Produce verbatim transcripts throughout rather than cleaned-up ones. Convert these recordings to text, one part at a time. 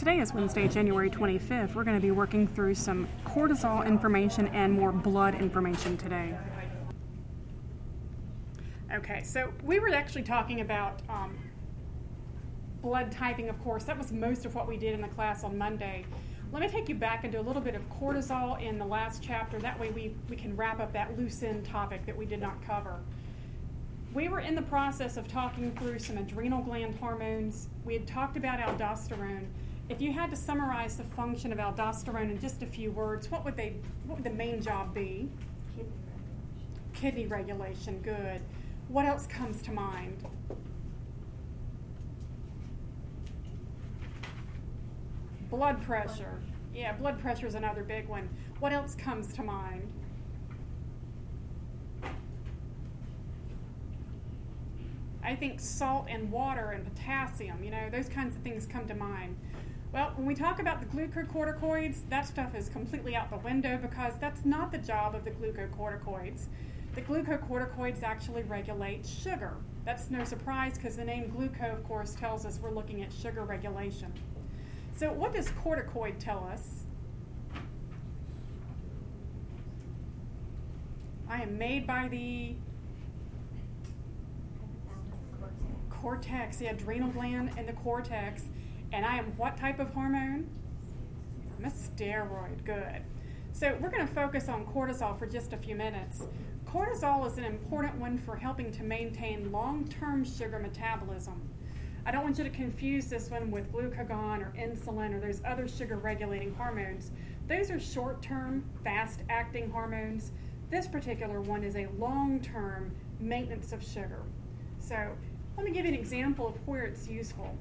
Today is Wednesday, January twenty-fifth. We're going to be working through some cortisol information and more blood information today. Okay, so we were actually talking about um, blood typing, of course. That was most of what we did in the class on Monday. Let me take you back into a little bit of cortisol in the last chapter. That way we, we can wrap up that loose end topic that we did not cover. We were in the process of talking through some adrenal gland hormones. We had talked about aldosterone. If you had to summarize the function of aldosterone in just a few words, what would they? What would the main job be? Kidney regulation. Kidney regulation, good. What else comes to mind? Blood pressure. Yeah, blood pressure is another big one. What else comes to mind? I think salt and water and potassium, you know, those kinds of things come to mind. Well, when we talk about the glucocorticoids, that stuff is completely out the window because that's not the job of the glucocorticoids. The glucocorticoids actually regulate sugar. That's no surprise because the name gluco, of course, tells us we're looking at sugar regulation. So what does corticoid tell us? I am made by the cortex, the adrenal gland and the cortex. And I am what type of hormone? I'm a steroid. Good. So we're going to focus on cortisol for just a few minutes. Cortisol is an important one for helping to maintain long-term sugar metabolism. I don't want you to confuse this one with glucagon or insulin or those other sugar-regulating hormones. Those are short-term, fast-acting hormones. This particular one is a long-term maintenance of sugar. So let me give you an example of where it's useful.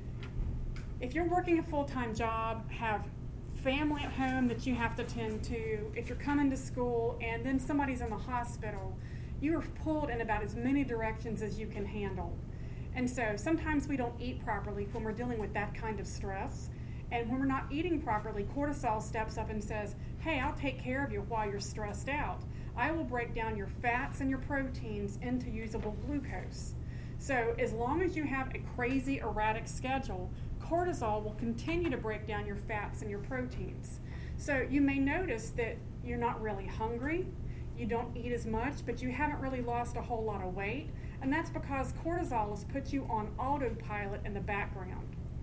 If you're working a full-time job, have family at home that you have to tend to, if you're coming to school and then somebody's in the hospital, you are pulled in about as many directions as you can handle. And so sometimes we don't eat properly when we're dealing with that kind of stress. And when we're not eating properly, cortisol steps up and says, hey, I'll take care of you while you're stressed out. I will break down your fats and your proteins into usable glucose. So as long as you have a crazy erratic schedule, cortisol will continue to break down your fats and your proteins. So you may notice that you're not really hungry, you don't eat as much, but you haven't really lost a whole lot of weight, and that's because cortisol has put you on autopilot in the background.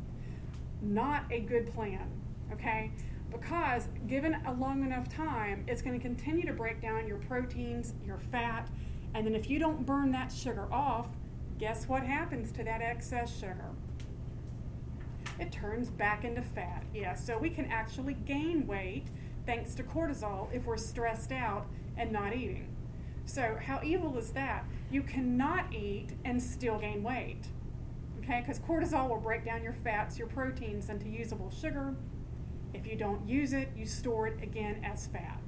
Not a good plan, okay? Because given a long enough time, it's going to continue to break down your proteins, your fat, and then if you don't burn that sugar off, guess what happens to that excess sugar? It turns back into fat. Yeah, so we can actually gain weight thanks to cortisol if we're stressed out and not eating. So how evil is that? You cannot eat and still gain weight, okay? Because cortisol will break down your fats, your proteins into usable sugar. If you don't use it, you store it again as fat.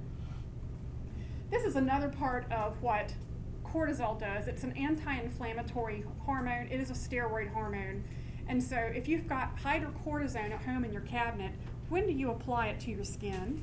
This is another part of what cortisol does. It's an anti-inflammatory hormone. It is a steroid hormone. And so if you've got hydrocortisone at home in your cabinet, when do you apply it to your skin?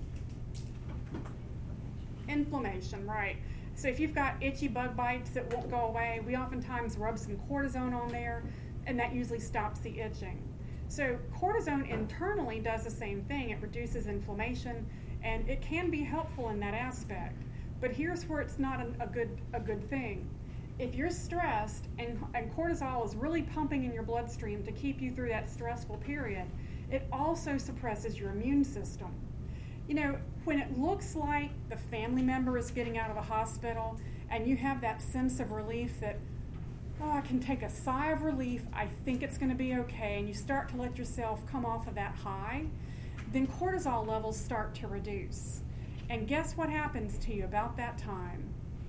Inflammation, right. So if you've got itchy bug bites that won't go away, we oftentimes rub some cortisone on there, and that usually stops the itching. So cortisone internally does the same thing. It reduces inflammation, and it can be helpful in that aspect. But here's where it's not a, a good a good thing. If you're stressed and, and cortisol is really pumping in your bloodstream to keep you through that stressful period, it also suppresses your immune system. You know, when it looks like the family member is getting out of the hospital and you have that sense of relief that, oh, I can take a sigh of relief, I think it's going to be okay, and you start to let yourself come off of that high, then cortisol levels start to reduce. And guess what happens to you about that time?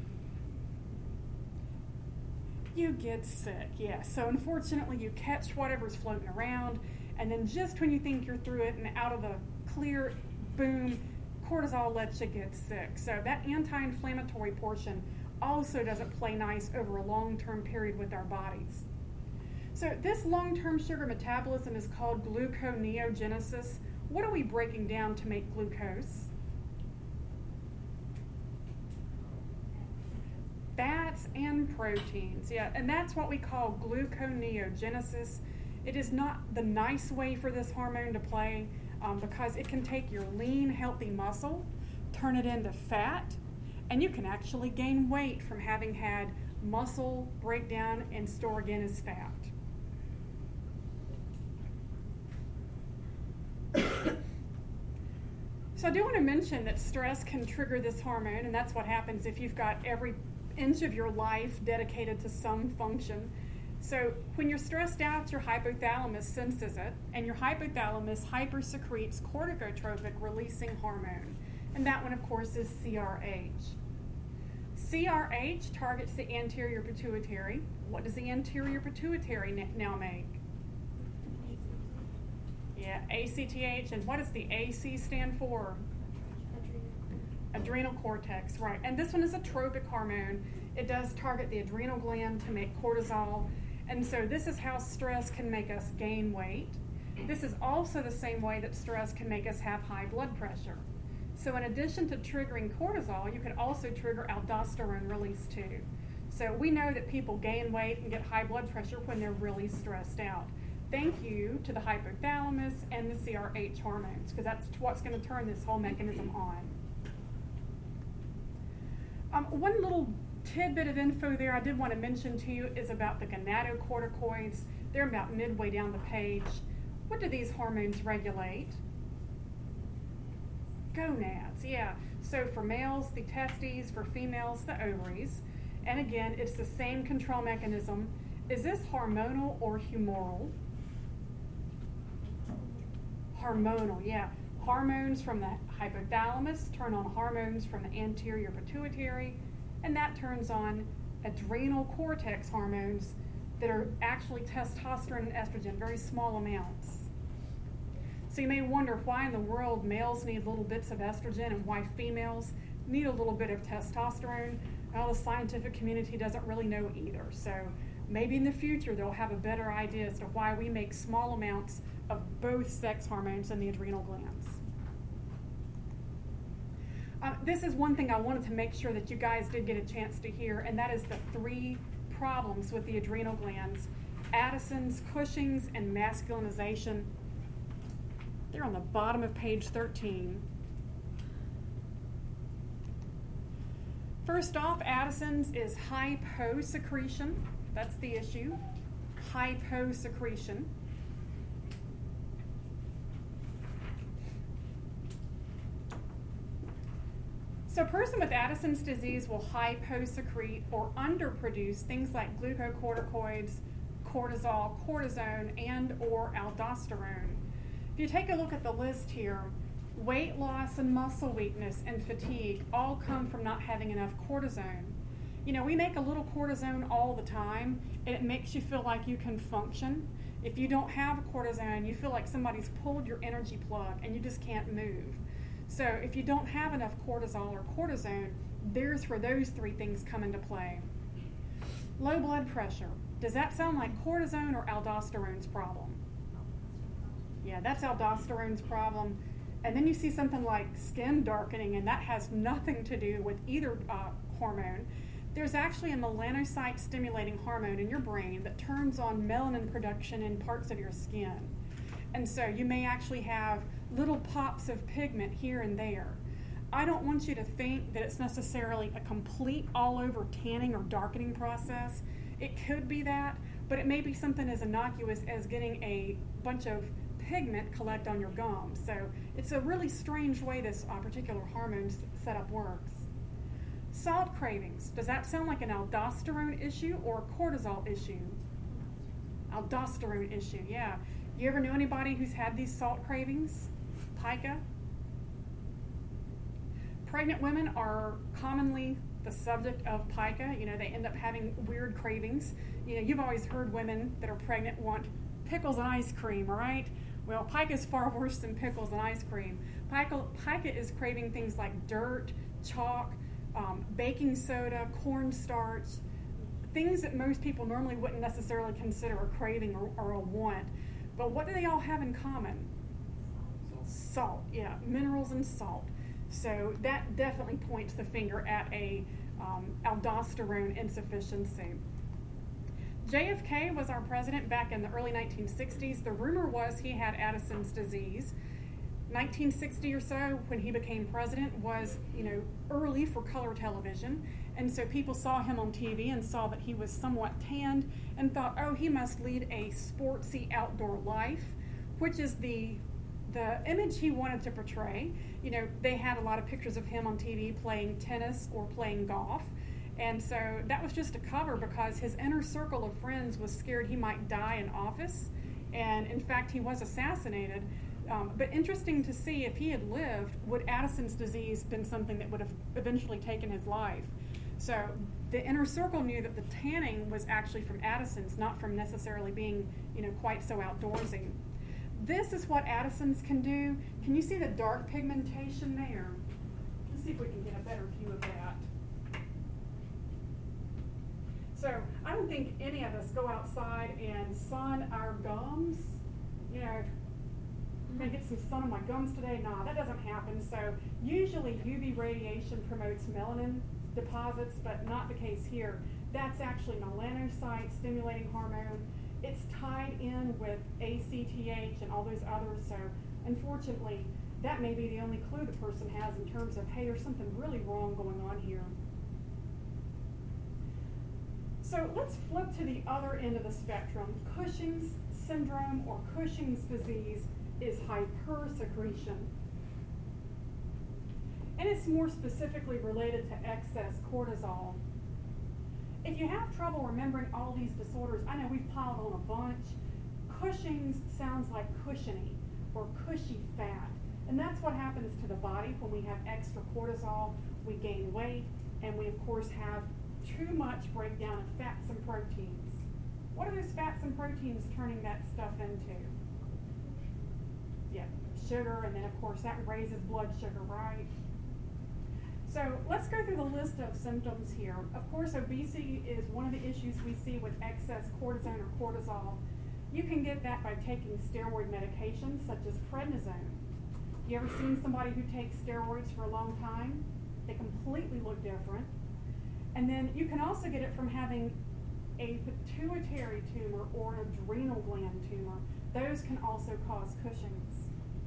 You get sick, yes. So unfortunately, you catch whatever's floating around, and then just when you think you're through it and out of the clear, boom, cortisol lets you get sick. So that anti-inflammatory portion also doesn't play nice over a long-term period with our bodies. So this long-term sugar metabolism is called gluconeogenesis. What are we breaking down to make glucose? Fats and proteins, yeah, and that's what we call gluconeogenesis. It is not the nice way for this hormone to play um, because it can take your lean, healthy muscle, turn it into fat, and you can actually gain weight from having had muscle break down and store again as fat. So I do want to mention that stress can trigger this hormone, and that's what happens if you've got every inch of your life dedicated to some function. So when you're stressed out, your hypothalamus senses it, and your hypothalamus hypersecretes corticotropic releasing hormone, and that one, of course, is C R H. C R H targets the anterior pituitary. What does the anterior pituitary now make? Yeah, A C T H, and what does the A C stand for? Adrenal cortex, right. And this one is a tropic hormone. It does target the adrenal gland to make cortisol. And so this is how stress can make us gain weight. This is also the same way that stress can make us have high blood pressure. So in addition to triggering cortisol, you can also trigger aldosterone release too. So we know that people gain weight and get high blood pressure when they're really stressed out. Thank you to the hypothalamus and the C R H hormones, because that's what's going to turn this whole mechanism on. Um, one little tidbit of info there I did want to mention to you is about the gonadocorticoids. They're about midway down the page. What do these hormones regulate? Gonads, yeah. So for males, the testes; for females, the ovaries. And again, it's the same control mechanism. Is this hormonal or humoral? Hormonal, yeah. Hormones from the hypothalamus turn on hormones from the anterior pituitary, and that turns on adrenal cortex hormones that are actually testosterone and estrogen, very small amounts. So you may wonder why in the world males need little bits of estrogen and why females need a little bit of testosterone. Well, the scientific community doesn't really know either. So maybe in the future they'll have a better idea as to why we make small amounts of both sex hormones in the adrenal glands. Uh, this is one thing I wanted to make sure that you guys did get a chance to hear, and that is the three problems with the adrenal glands: Addison's, Cushing's, and masculinization. They're on the bottom of page thirteen. First off, Addison's is hyposecretion. That's the issue. Hyposecretion. So a person with Addison's disease will hyposecrete or underproduce things like glucocorticoids, cortisol, cortisone, and or aldosterone. If you take a look at the list here, weight loss and muscle weakness and fatigue all come from not having enough cortisone. You know, we make a little cortisone all the time, and it makes you feel like you can function. If you don't have cortisone, you feel like somebody's pulled your energy plug and you just can't move. So if you don't have enough cortisol or cortisone, there's where those three things come into play. Low blood pressure. Does that sound like cortisone or aldosterone's problem? Yeah, that's aldosterone's problem. And then you see something like skin darkening, and that has nothing to do with either uh, hormone. There's actually a melanocyte stimulating hormone in your brain that turns on melanin production in parts of your skin. And so you may actually have little pops of pigment here and there. I don't want you to think that it's necessarily a complete all-over tanning or darkening process. It could be that, but it may be something as innocuous as getting a bunch of pigment collect on your gums. So it's a really strange way this uh, particular hormone setup works. Salt cravings. Does that sound like an aldosterone issue or a cortisol issue? Aldosterone issue, yeah. You ever know anybody who's had these salt cravings? Pica? Pregnant women are commonly the subject of pica. You know, they end up having weird cravings. You know, you've always heard women that are pregnant want pickles and ice cream, right? Well, pica is far worse than pickles and ice cream. Pica, pica is craving things like dirt, chalk, um, baking soda, cornstarch, things that most people normally wouldn't necessarily consider a craving or, or a want. But what do they all have in common? Salt, yeah, minerals and salt. So that definitely points the finger at a um, aldosterone insufficiency. J F K was our president back in the early nineteen sixties. The rumor was he had Addison's disease. nineteen sixty or so, when he became president, was, you know, early for color television. And so people saw him on T V and saw that he was somewhat tanned and thought, oh, he must lead a sportsy outdoor life, which is the the image he wanted to portray. You know, they had a lot of pictures of him on T V playing tennis or playing golf. And so that was just a cover because his inner circle of friends was scared he might die in office. And in fact, he was assassinated. Um, but interesting to see, if he had lived, would Addison's disease been something that would have eventually taken his life? So the inner circle knew that the tanning was actually from Addison's, not from necessarily being, you know, quite so outdoorsy. This is what Addison's can do. Can you see the dark pigmentation there? Let's see if we can get a better view of that. So I don't think any of us go outside and sun our gums. You know, I'm going to get some sun on my gums today. Nah, that doesn't happen. So usually U V radiation promotes melanin deposits, but not the case here. That's actually melanocyte stimulating hormone. It's tied in with A C T H and all those others. So unfortunately, that may be the only clue the person has in terms of, hey, there's something really wrong going on here. So let's flip to the other end of the spectrum. Cushing's syndrome or Cushing's disease is hypersecretion. And it's more specifically related to excess cortisol. If you have trouble remembering all these disorders, I know we've piled on a bunch. Cushing's sounds like cushiony or cushy fat. And that's what happens to the body when we have extra cortisol. We gain weight, and we, of course, have too much breakdown of fats and proteins. What are those fats and proteins turning that stuff into? Yeah, sugar, and then, of course, that raises blood sugar, right? So let's go through the list of symptoms here. Of course, obesity is one of the issues we see with excess cortisone or cortisol. You can get that by taking steroid medications such as prednisone. You ever seen somebody who takes steroids for a long time? They completely look different. And then you can also get it from having a pituitary tumor or an adrenal gland tumor. Those can also cause Cushing's.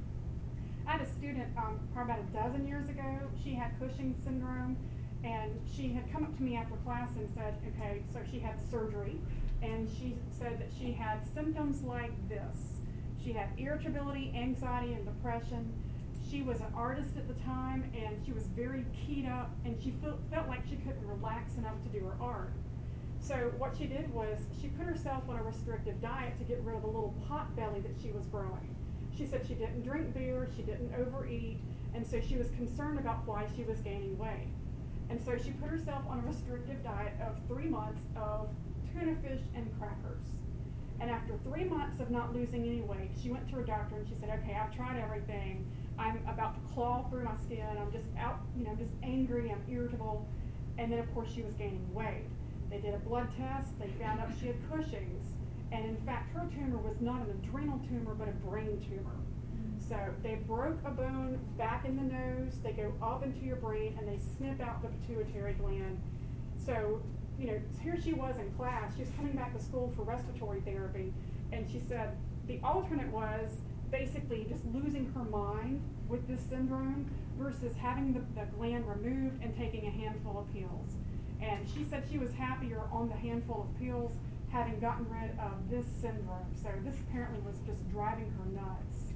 I had a student um, probably about a dozen years ago. She had Cushing's syndrome, and she had come up to me after class and said, okay, so she had surgery, and she said that she had symptoms like this. She had irritability, anxiety, and depression. She was an artist at the time, and she was very keyed up, and she felt, felt like she couldn't relax enough to do her art. So what she did was she put herself on a restrictive diet to get rid of the little pot belly that she was growing. She said she didn't drink beer, she didn't overeat, and so she was concerned about why she was gaining weight. And so she put herself on a restrictive diet of three months of tuna fish and crackers. And after three months of not losing any weight, she went to her doctor and she said, okay, I've tried everything. I'm about to claw through my skin. I'm just out, you know, just angry, I'm irritable. And then, of course, she was gaining weight. They did a blood test. They found out she had Cushing's. And in fact, her tumor was not an adrenal tumor, but a brain tumor. So they broke a bone back in the nose. They go up into your brain, and they snip out the pituitary gland. So, you know, here she was in class. She was coming back to school for respiratory therapy. And she said the alternate was basically just losing her mind with this syndrome versus having the, the gland removed and taking a handful of pills. And she said she was happier on the handful of pills having gotten rid of this syndrome. So this apparently was just driving her nuts.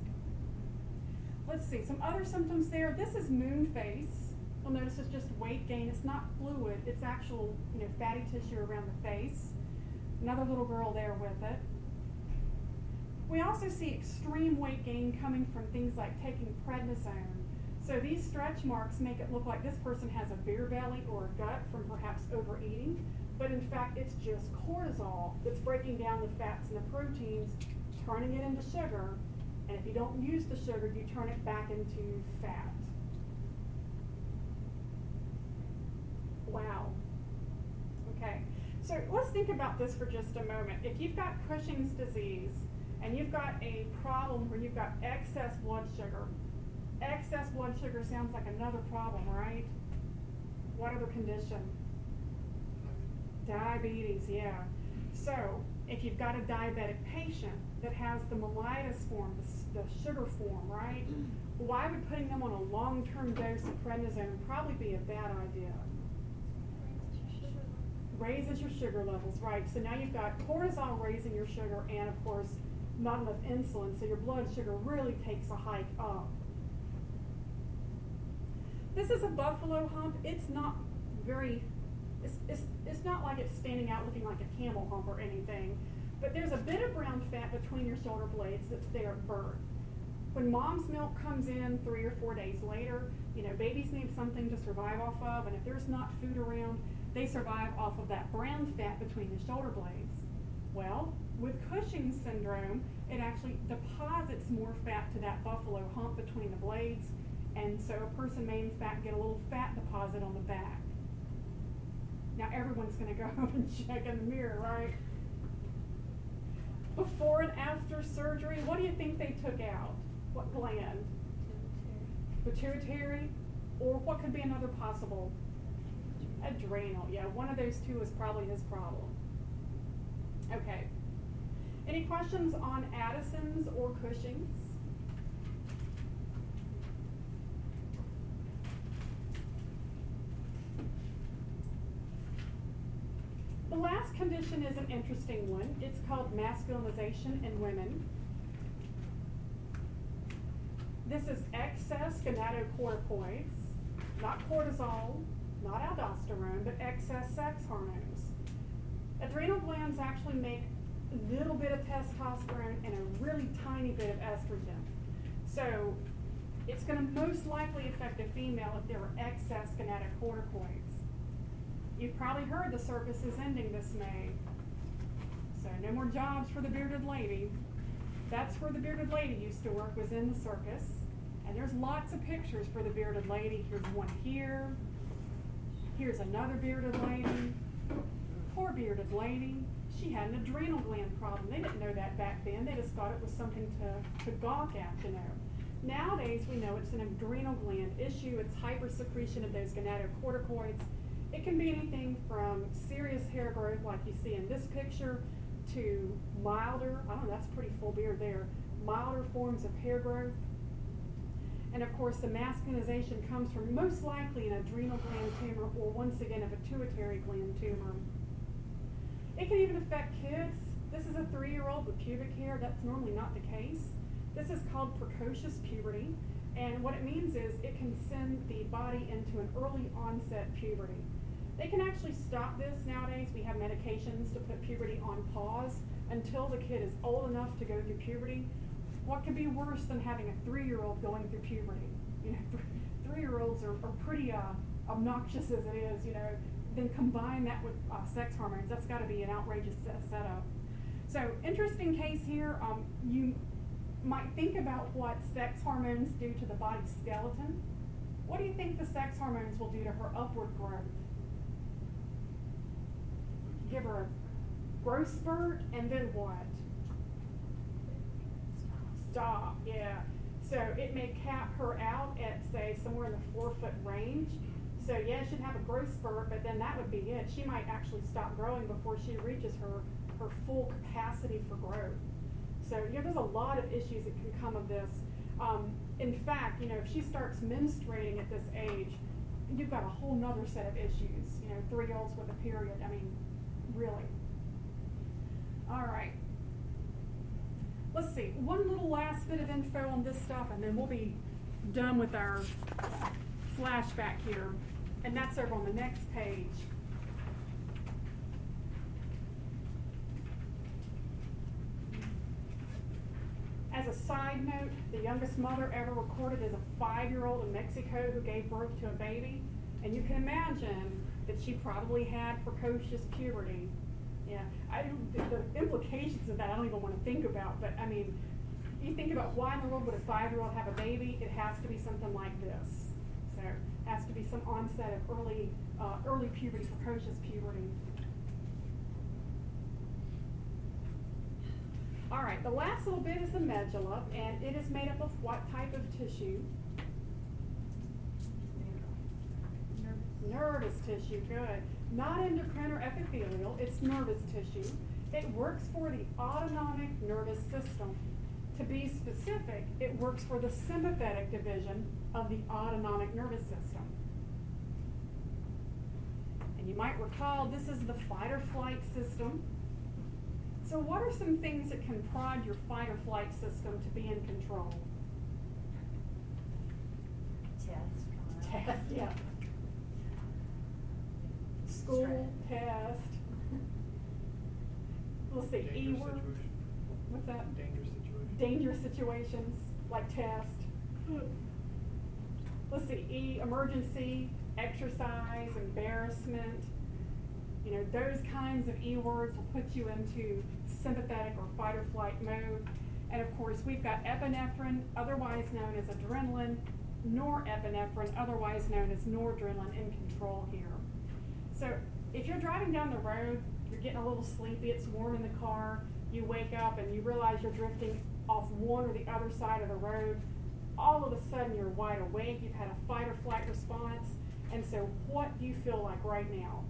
Let's see, some other symptoms there. This is moon face. You'll notice it's just weight gain. It's not fluid. It's actual, you know, fatty tissue around the face. Another little girl there with it. We also see extreme weight gain coming from things like taking prednisone. So these stretch marks make it look like this person has a beer belly or a gut from perhaps overeating, but in fact it's just cortisol that's breaking down the fats and the proteins, turning it into sugar, and if you don't use the sugar, you turn it back into fat. Wow. Okay, so let's think about this for just a moment. If you've got Cushing's disease, and you've got a problem where you've got excess blood sugar, excess blood sugar sounds like another problem, right? What other condition? Diabetes, yeah. So if you've got a diabetic patient that has the mellitus form, the, the sugar form, right? Why would putting them on a long-term dose of prednisone probably be a bad idea? Raises your sugar levels, right? So now you've got cortisol raising your sugar and, of course, not enough insulin, so your blood sugar really takes a hike up. This is a buffalo hump. It's not very, it's, it's, it's not like it's standing out looking like a camel hump or anything, but there's a bit of brown fat between your shoulder blades that's there at birth. When mom's milk comes in three or four days later, you know, babies need something to survive off of, and if there's not food around, they survive off of that brown fat between the shoulder blades. Well, with Cushing's syndrome, it actually deposits more fat to that buffalo hump between the blades, and so a person may in fact get a little fat deposit on the back. Now everyone's going to go home and check in the mirror, right? Before and after surgery, what do you think they took out? What gland? Pituitary. Pituitary, or what could be another possible? Adrenal. Yeah, one of those two is probably his problem. Okay. Any questions on Addison's or Cushing's? The last condition is an interesting one. It's called masculinization in women. This is excess gonatocorticoids, not cortisol, not aldosterone, but excess sex hormones. Adrenal glands actually make a little bit of testosterone and a really tiny bit of estrogen. So it's going to most likely affect a female if there are excess gonatocorticoids. You've probably heard the circus is ending this May. So no more jobs for the bearded lady. That's where the bearded lady used to work, was in the circus. And there's lots of pictures for the bearded lady. Here's one here. Here's another bearded lady. Poor bearded lady. She had an adrenal gland problem. They didn't know that back then. They just thought it was something to, to gawk at, you know. Nowadays, we know it's an adrenal gland issue. It's hypersecretion of those gonatocorticoids. It can be anything from serious hair growth, like you see in this picture, to milder, I don't know, that's pretty full beard there, milder forms of hair growth. And of course, the masculinization comes from most likely an adrenal gland tumor, or once again, a pituitary gland tumor. It can even affect kids. This is a three-year-old with pubic hair. That's normally not the case. This is called precocious puberty. And what it means is it can send the body into an early onset puberty. They can actually stop this nowadays. We have medications to put puberty on pause until the kid is old enough to go through puberty. What could be worse than having a three-year-old going through puberty? You know, th- three-year-olds are, are pretty uh, obnoxious as it is, you know. Then combine that with uh, sex hormones. That's got to be an outrageous set- setup. So, interesting case here. Um, you might think about what sex hormones do to the body's skeleton. What do you think the sex hormones will do to her upward growth? Give her a growth spurt, and then what? Stop, yeah. So it may cap her out at, say, somewhere in the four-foot range. So yeah, she'd have a growth spurt, but then that would be it. She might actually stop growing before she reaches her, her full capacity for growth. So, you know, there's a lot of issues that can come of this. Um, in fact, you know, if she starts menstruating at this age, you've got a whole nother set of issues. You know, three-year-olds with a period, I mean, really. All right. Let's see, one little last bit of info on this stuff, and then we'll be done with our flashback here. And that's over on the next page. As a side note, the youngest mother ever recorded is a five-year-old in Mexico who gave birth to a baby. And you can imagine that she probably had precocious puberty. Yeah, I, the, the implications of that I don't even want to think about, but I mean, you think about why in the world would a five-year-old have a baby? It has to be something like this. So it has to be some onset of early, uh, early puberty, precocious puberty. All right, the last little bit is the medulla, and it is made up of what type of tissue? Nervous tissue, good. Not endocrine or epithelial, it's nervous tissue. It works for the autonomic nervous system. To be specific, it works for the sympathetic division of the autonomic nervous system. And you might recall this is the fight or flight system. So what are some things that can prod your fight or flight system to be in control? Test. Test, yeah. School, test. Let's see, E Dangerous word. situation. What's that? Dangerous situation. Dangerous situations, like test. Let's see, E, emergency, exercise, embarrassment. You know, those kinds of E words will put you into sympathetic or fight or flight mode. And of course, we've got epinephrine, otherwise known as adrenaline, norepinephrine, otherwise known as noradrenaline, in control here. So if you're driving down the road, you're getting a little sleepy, it's warm in the car, you wake up and you realize you're drifting off one or the other side of the road, all of a sudden you're wide awake, you've had a fight or flight response, and so what do you feel like right now?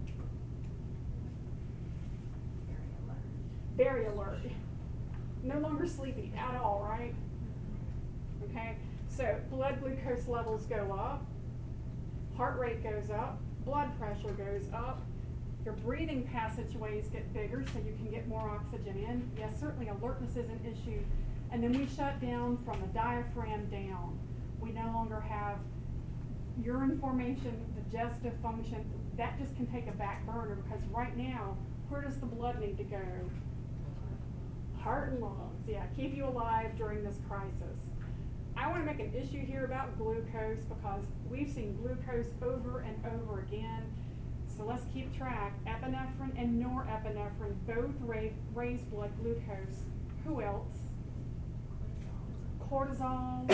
Very alert. No longer sleepy at all, right? Okay, so blood glucose levels go up, heart rate goes up, blood pressure goes up, your breathing passageways get bigger so you can get more oxygen in. Yes, certainly alertness is an issue. And then we shut down from the diaphragm down. We no longer have urine formation, digestive function. That just can take a back burner because right now, where does the blood need to go? Heart and lungs, yeah, keep you alive during this crisis. I want to make an issue here about glucose because we've seen glucose over and over again. So let's keep track. Epinephrine and norepinephrine both raise, raise blood glucose. Who else? Cortisol,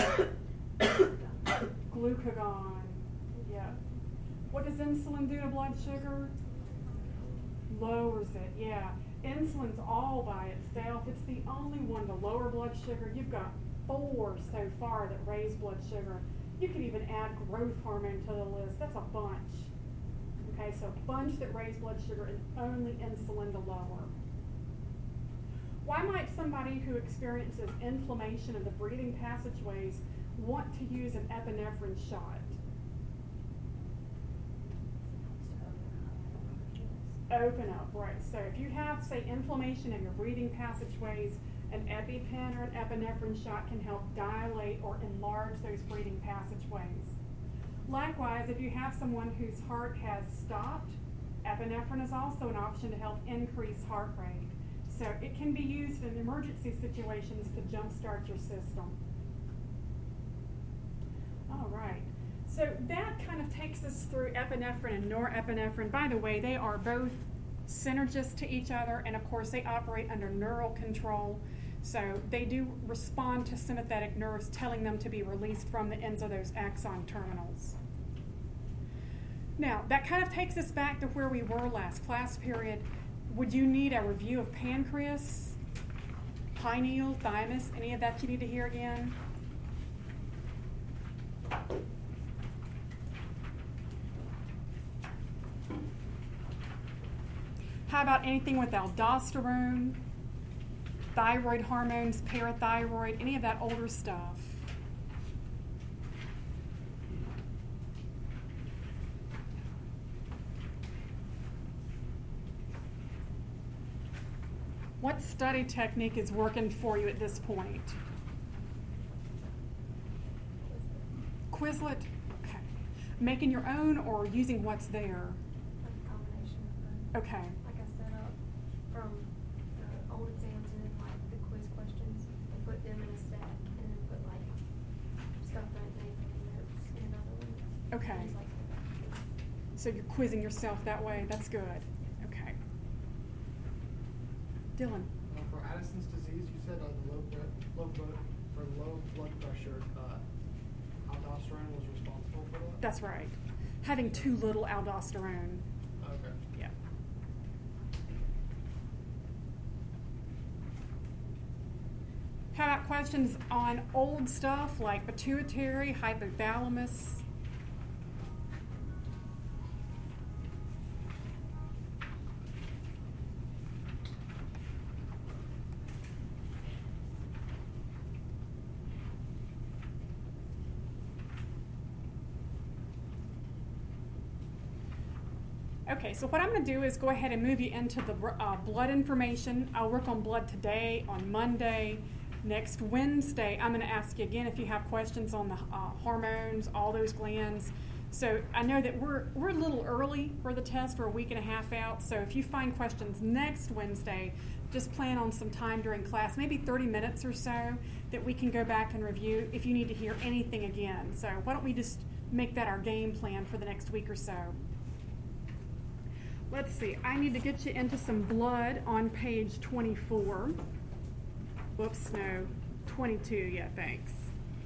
glucagon. Yeah. What does insulin do to blood sugar? Lowers it, yeah. Insulin's all by itself. It's the only one to lower blood sugar. You've got four so far that raise blood sugar. You could even add growth hormone to the list. That's a bunch. Okay, so a bunch that raise blood sugar and only insulin to lower. Why might somebody who experiences inflammation of the breathing passageways want to use an epinephrine shot? Open up, right. So if you have, say, inflammation in your breathing passageways, an EpiPen or an epinephrine shot can help dilate or enlarge those breathing passageways. Likewise, if you have someone whose heart has stopped, epinephrine is also an option to help increase heart rate. So it can be used in emergency situations to jumpstart your system. All right. So that kind of takes us through epinephrine and norepinephrine. By the way, they are both synergists to each other, and of course they operate under neural control. So they do respond to sympathetic nerves, telling them to be released from the ends of those axon terminals. Now, that kind of takes us back to where we were last class period. Would you need a review of pancreas, pineal, thymus, any of that you need to hear again? How about anything with aldosterone, thyroid hormones, parathyroid, any of that older stuff? What study technique is working for you at this point? Quizlet? Okay. Making your own or using what's there? Like a combination of both. Okay. Like I set up from the old exams and then like the quiz questions and put them in a stack and then put like stuff that I made from the notes in another one. Okay. Things like that. So you're quizzing yourself that way. That's good. Okay. Dylan. Uh, for Addison's disease, you said uh, the low, bre- low blood for low blood pressure, uh, aldosterone was responsible for that. That's right. Having too little aldosterone. Okay. Yeah. How about questions on old stuff like pituitary, hypothalamus? Okay, so what I'm going to do is go ahead and move you into the uh, blood information. I'll work on blood today, on Monday. Next Wednesday, I'm going to ask you again if you have questions on the uh, hormones, all those glands. So I know that we're we're a little early for the test. We're a week and a half out. So if you find questions next Wednesday, just plan on some time during class, maybe thirty minutes or so, that we can go back and review if you need to hear anything again. So why don't we just make that our game plan for the next week or so. Let's see, I need to get you into some blood on page twenty-four. Whoops, no, twenty-two, yeah, thanks.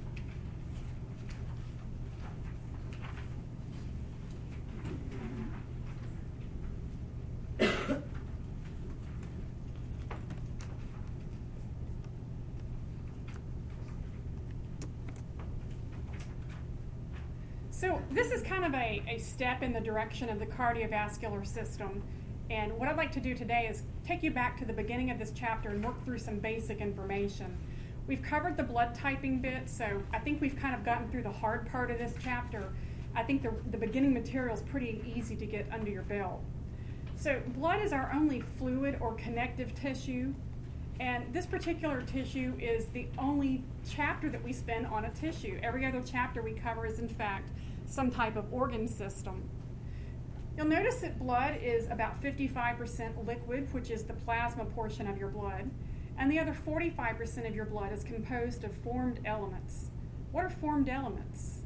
So this is kind of a, a step in the direction of the cardiovascular system. And what I'd like to do today is take you back to the beginning of this chapter and work through some basic information. We've covered the blood typing bit, so I think we've kind of gotten through the hard part of this chapter. I think the, the beginning material is pretty easy to get under your belt. So blood is our only fluid or connective tissue. And this particular tissue is the only chapter that we spend on a tissue. Every other chapter we cover is, in fact, some type of organ system. You'll notice that blood is about fifty-five percent liquid, which is the plasma portion of your blood, and the other forty-five percent of your blood is composed of formed elements. What are formed elements?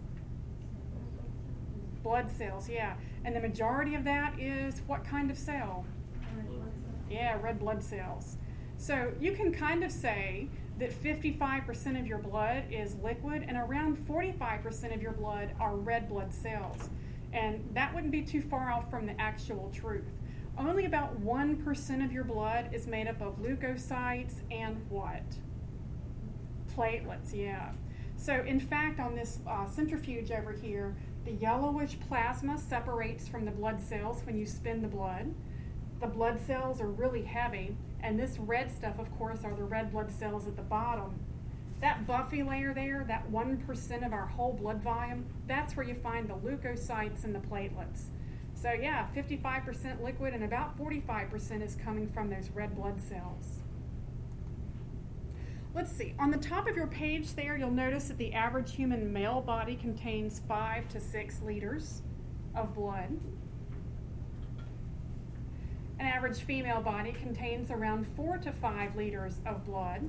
Blood cells, yeah. And the majority of that is what kind of cell? Yeah, red blood cells. So you can kind of say that fifty-five percent of your blood is liquid and around forty-five percent of your blood are red blood cells. And that wouldn't be too far off from the actual truth. Only about one percent of your blood is made up of leukocytes and what? Platelets, yeah. So in fact, on this uh, centrifuge over here, the yellowish plasma separates from the blood cells when you spin the blood. The blood cells are really heavy, and this red stuff, of course, are the red blood cells at the bottom. That buffy layer there, that one percent of our whole blood volume, that's where you find the leukocytes and the platelets. So yeah, fifty-five percent liquid and about forty-five percent is coming from those red blood cells. Let's see, on the top of your page there, you'll notice that the average human male body contains five to six liters of blood. An average female body contains around four to five liters of blood.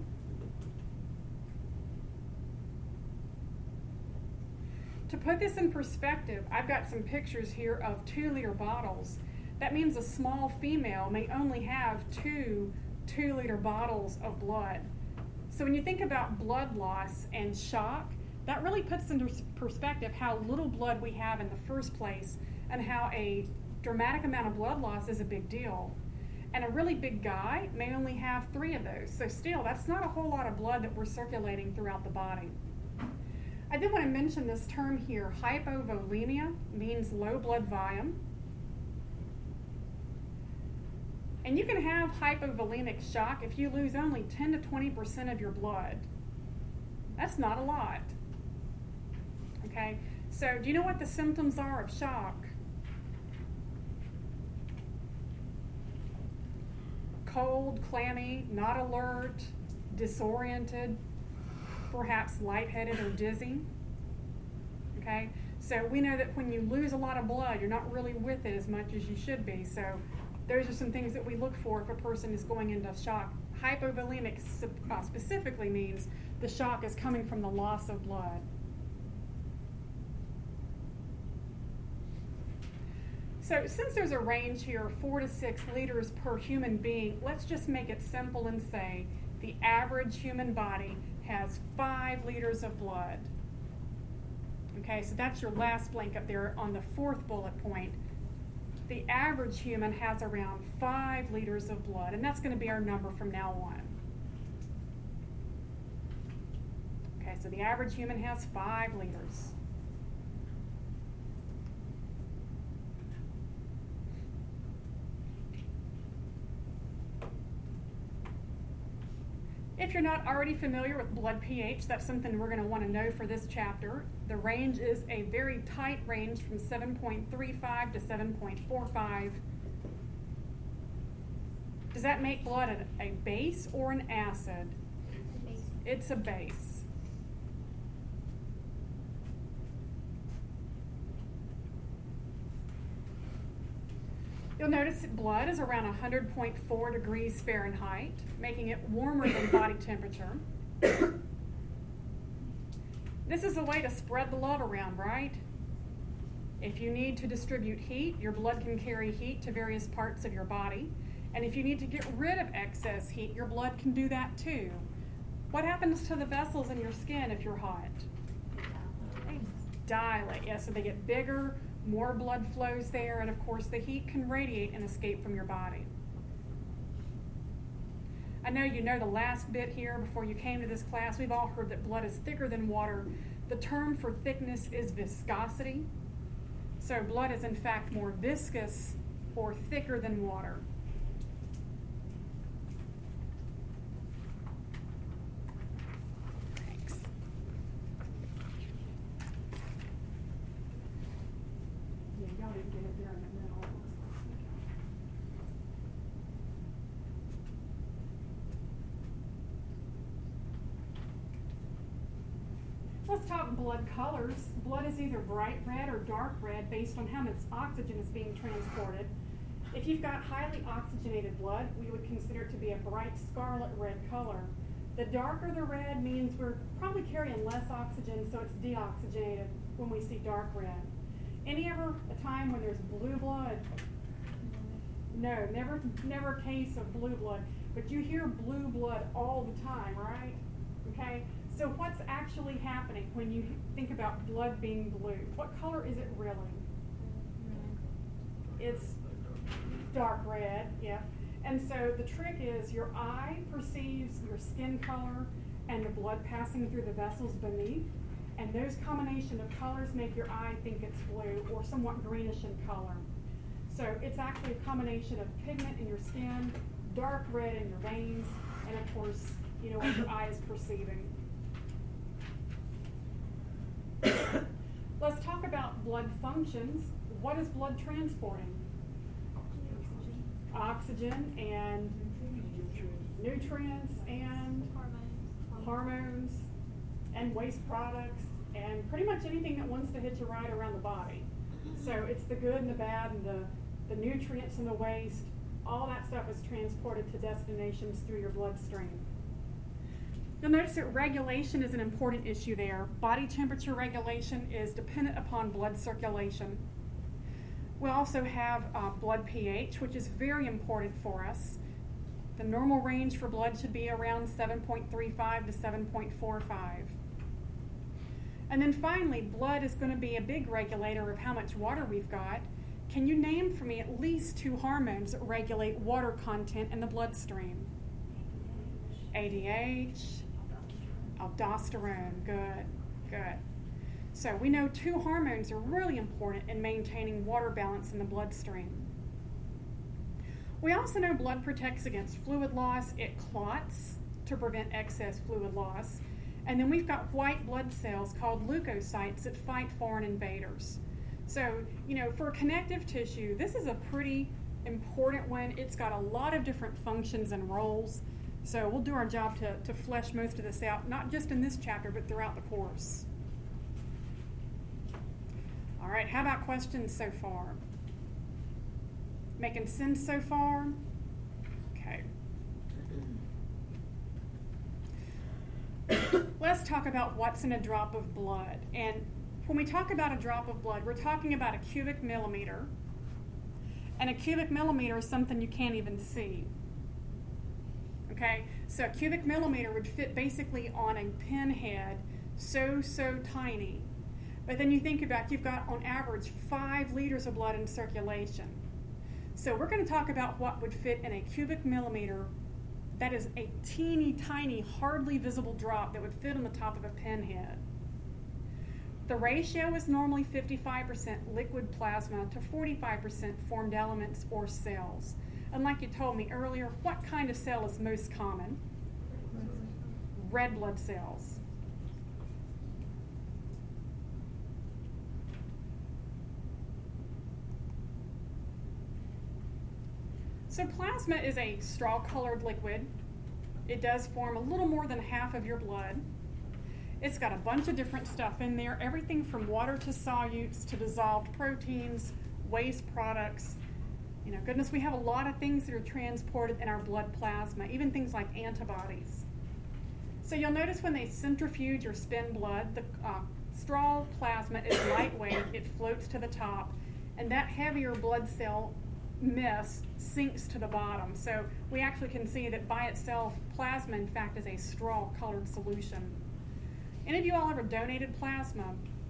To put this in perspective, I've got some pictures here of two-liter bottles. That means a small female may only have two two-liter bottles of blood. So when you think about blood loss and shock, that really puts into perspective how little blood we have in the first place and how a dramatic amount of blood loss is a big deal. And a really big guy may only have three of those. So still, that's not a whole lot of blood that we're circulating throughout the body. I did want to mention this term here. Hypovolemia means low blood volume. And you can have hypovolemic shock if you lose only ten to twenty percent of your blood. That's not a lot. Okay, so do you know what the symptoms are of shock? Cold, clammy, not alert, disoriented, perhaps lightheaded or dizzy. Okay, so we know that when you lose a lot of blood, you're not really with it as much as you should be. So those are some things that we look for if a person is going into shock. Hypovolemic uh, specifically means the shock is coming from the loss of blood. So since there's a range here of four to six liters per human being, let's just make it simple and say the average human body has five liters of blood. Okay, so that's your last blank up there on the fourth bullet point. The average human has around five liters of blood, and that's going to be our number from now on. Okay, so the average human has five liters. If if you're not already familiar with blood pH, that's something we're going to want to know for this chapter. The range is a very tight range from seven point three five to seven point four five. Does that make blood a, a base or an acid? Base. It's a base. You'll notice that blood is around one hundred point four degrees Fahrenheit, making it warmer than body temperature. This is a way to spread the love around, right? If you need to distribute heat, your blood can carry heat to various parts of your body. And if you need to get rid of excess heat, your blood can do that too. What happens to the vessels in your skin if you're hot? They dilate. Yeah, so they get bigger, more blood flows there, and of course the heat can radiate and escape from your body. I know you know the last bit here before you came to this class. We've all heard that blood is thicker than water. The term for thickness is viscosity. So blood is in fact more viscous or thicker than water. Thanks. Yeah, y'all didn't get it there in the middle. Let's talk blood colors. Blood is either bright red or dark red based on how much oxygen is being transported. If you've got highly oxygenated blood, we would consider it to be a bright scarlet red color. The darker the red means we're probably carrying less oxygen, so it's deoxygenated when we see dark red. Any ever a time when there's blue blood? No, never, never a case of blue blood, but you hear blue blood all the time, right? Okay. So what's actually happening when you think about blood being blue? What color is it really? It's dark red, yeah. And so the trick is your eye perceives your skin color and the blood passing through the vessels beneath, and those combination of colors make your eye think it's blue or somewhat greenish in color. So it's actually a combination of pigment in your skin, dark red in your veins, and of course, you know, what your eye is perceiving. Let's talk about blood functions. What is blood transporting? Oxygen and nutrients and Hormones. hormones and waste products and pretty much anything that wants to hitch a ride around the body. So it's the good and the bad and the, the nutrients and the waste. All that stuff is transported to destinations through your bloodstream. You'll notice that regulation is an important issue there. Body temperature regulation is dependent upon blood circulation. We also have uh, blood pH, which is very important for us. The normal range for blood should be around seven point three five to seven point four five. And then finally, blood is going to be a big regulator of how much water we've got. Can you name for me at least two hormones that regulate water content in the bloodstream? A D H, aldosterone, good, good. So we know two hormones are really important in maintaining water balance in the bloodstream. We also know blood protects against fluid loss. It clots to prevent excess fluid loss. And then we've got white blood cells called leukocytes that fight foreign invaders. So, you know, for connective tissue, this is a pretty important one. It's got a lot of different functions and roles. So we'll do our job to, to flesh most of this out, not just in this chapter, but throughout the course. All right, how about questions so far? Making sense so far? Okay. Let's talk about what's in a drop of blood. And when we talk about a drop of blood, we're talking about a cubic millimeter. And a cubic millimeter is something you can't even see. Okay, so a cubic millimeter would fit basically on a pinhead, so, so tiny. But then you think about, you've got on average five liters of blood in circulation. So we're going to talk about what would fit in a cubic millimeter. That is a teeny tiny, hardly visible drop that would fit on the top of a pinhead. The ratio is normally fifty-five percent liquid plasma to forty-five percent formed elements or cells. And like you told me earlier, what kind of cell is most common? red blood cells. So plasma is a straw-colored liquid. It does form a little more than half of your blood. It's got a bunch of different stuff in there, everything from water to solutes to dissolved proteins, waste products. You know, goodness, we have a lot of things that are transported in our blood plasma, even things like antibodies. So you'll notice when they centrifuge or spin blood, the uh, straw plasma is lightweight, it floats to the top, and that heavier blood cell mist sinks to the bottom. So we actually can see that by itself, plasma in fact is a straw-colored solution. Any of you all ever donated plasma?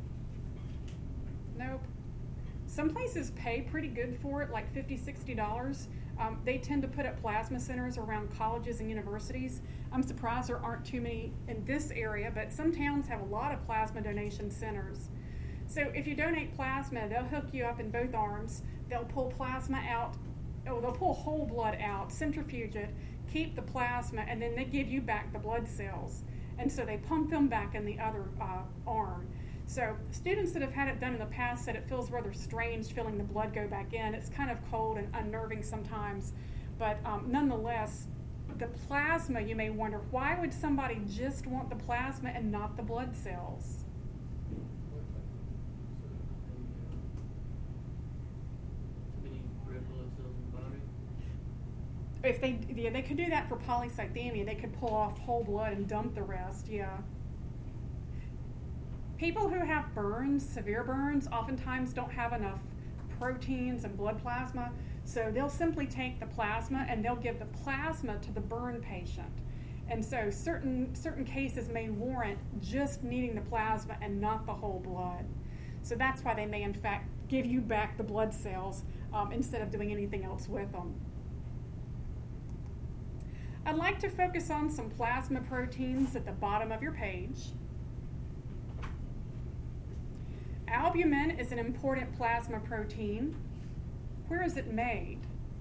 Nope. Some places pay pretty good for it, like fifty dollars, sixty dollars. Um, they tend to put up plasma centers around colleges and universities. I'm surprised there aren't too many in this area, but some towns have a lot of plasma donation centers. So if you donate plasma, they'll hook you up in both arms. They'll pull plasma out, oh, they'll pull whole blood out, centrifuge it, keep the plasma, and then they give you back the blood cells. And so they pump them back in the other uh, arm. So students that have had it done in the past said it feels rather strange feeling the blood go back in. It's kind of cold and unnerving sometimes. But um, nonetheless, the plasma, you may wonder, why would somebody just want the plasma and not the blood cells? If they, yeah, they could do that for polycythemia. They could pull off whole blood and dump the rest, yeah. People who have burns, severe burns, oftentimes don't have enough proteins and blood plasma, so they'll simply take the plasma and they'll give the plasma to the burn patient. And so certain, certain cases may warrant just needing the plasma and not the whole blood. So that's why they may, in fact, give you back the blood cells um, instead of doing anything else with them. I'd like to focus on some plasma proteins at the bottom of your page. Albumin is an important plasma protein. Where is it made?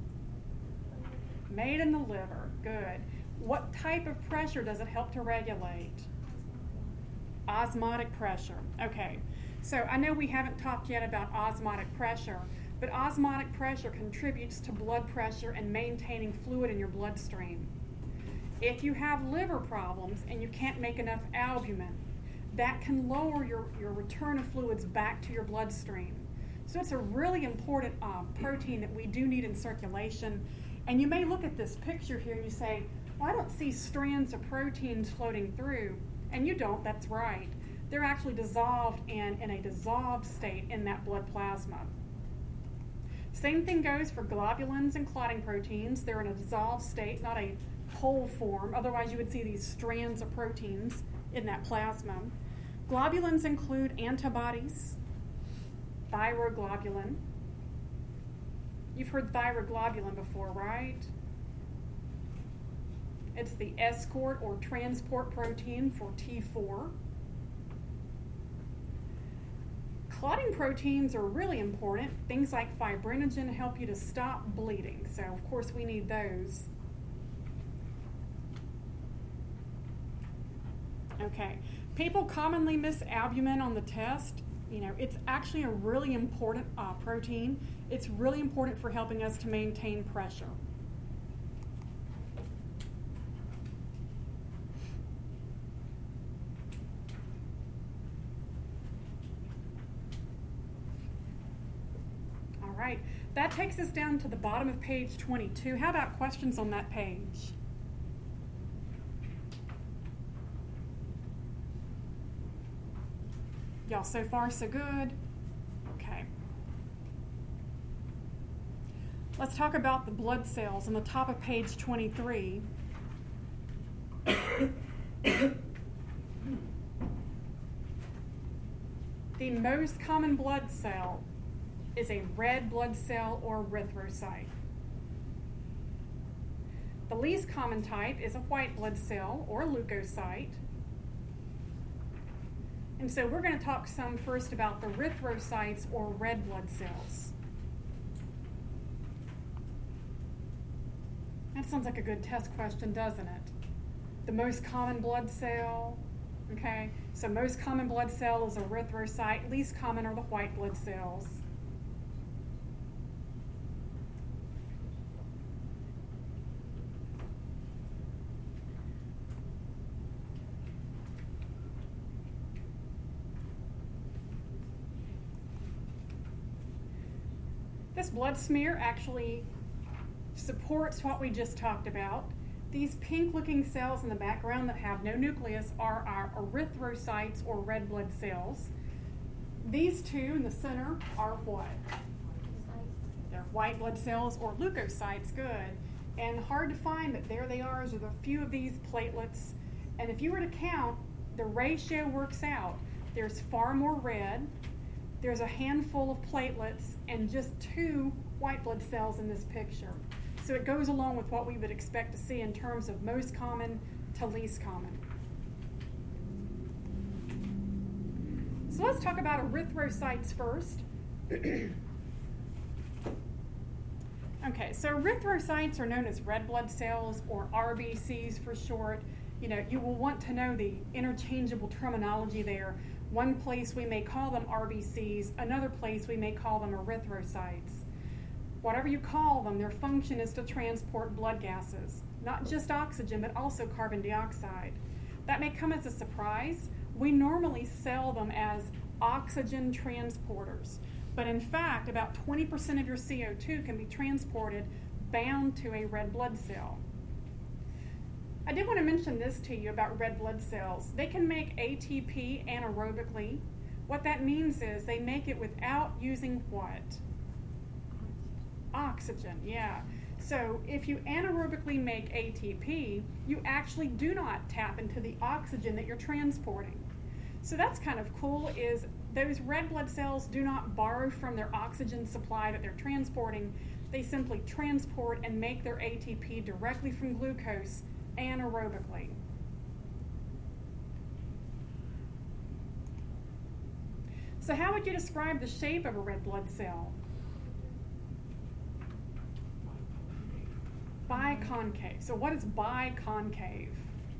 Made in the liver. Good. What type of pressure does it help to regulate? Osmotic pressure. Okay. So I know we haven't talked yet about osmotic pressure, but osmotic pressure contributes to blood pressure and maintaining fluid in your bloodstream. If you have liver problems and you can't make enough albumin, that can lower your, your return of fluids back to your bloodstream. So it's a really important uh, protein that we do need in circulation. And you may look at this picture here and you say, well, I don't see strands of proteins floating through. And you don't, that's right. They're actually dissolved in, in a dissolved state in that blood plasma. Same thing goes for globulins and clotting proteins. They're in a dissolved state, not a whole form. Otherwise, you would see these strands of proteins in that plasma. Globulins include antibodies, thyroglobulin. You've heard thyroglobulin before, right? It's the escort or transport protein for T four. Clotting proteins are really important. Things like fibrinogen help you to stop bleeding. So, of course, we need those. Okay, people commonly miss albumin on the test. You know, it's actually a really important uh, protein. It's really important for helping us to maintain pressure. All right, that takes us down to the bottom of page twenty-two. How about questions on that page? Y'all so far so good? Okay. Let's talk about the blood cells on the top of page twenty-three. The most common blood cell is a red blood cell or erythrocyte. The least common type is a white blood cell or leukocyte. And so we're going to talk some first about the erythrocytes or red blood cells. That sounds like a good test question, doesn't it? the most common blood cell. Okay, so most common blood cell is erythrocyte. Least common are the white blood cells. This blood smear actually supports what we just talked about. These pink-looking cells in the background that have no nucleus are our erythrocytes or red blood cells. These two in the center are what? They're white blood cells or leukocytes, good. And hard to find, but there they are. There's a few of these platelets. And if you were to count, the ratio works out. There's far more red. There's a handful of platelets and just two white blood cells in this picture. So it goes along with what we would expect to see in terms of most common to least common. So let's talk about erythrocytes first. Okay, so erythrocytes are known as red blood cells, or R B Cs for short. You know, you will want to know the interchangeable terminology there. One place we may call them R B Cs, another place we may call them erythrocytes. Whatever you call them, their function is to transport blood gases, not just oxygen, but also carbon dioxide. That may come as a surprise. We normally sell them as oxygen transporters, but in fact, about twenty percent of your C O two can be transported bound to a red blood cell. I did want to mention this to you about red blood cells. They can make A T P anaerobically. What that means is they make it without using what? Oxygen, yeah. So if you anaerobically make A T P, you actually do not tap into the oxygen that you're transporting. So that's kind of cool, is those red blood cells do not borrow from their oxygen supply that they're transporting. They simply transport and make their A T P directly from glucose anaerobically. So how would you describe the shape of a red blood cell? Biconcave. So what is biconcave?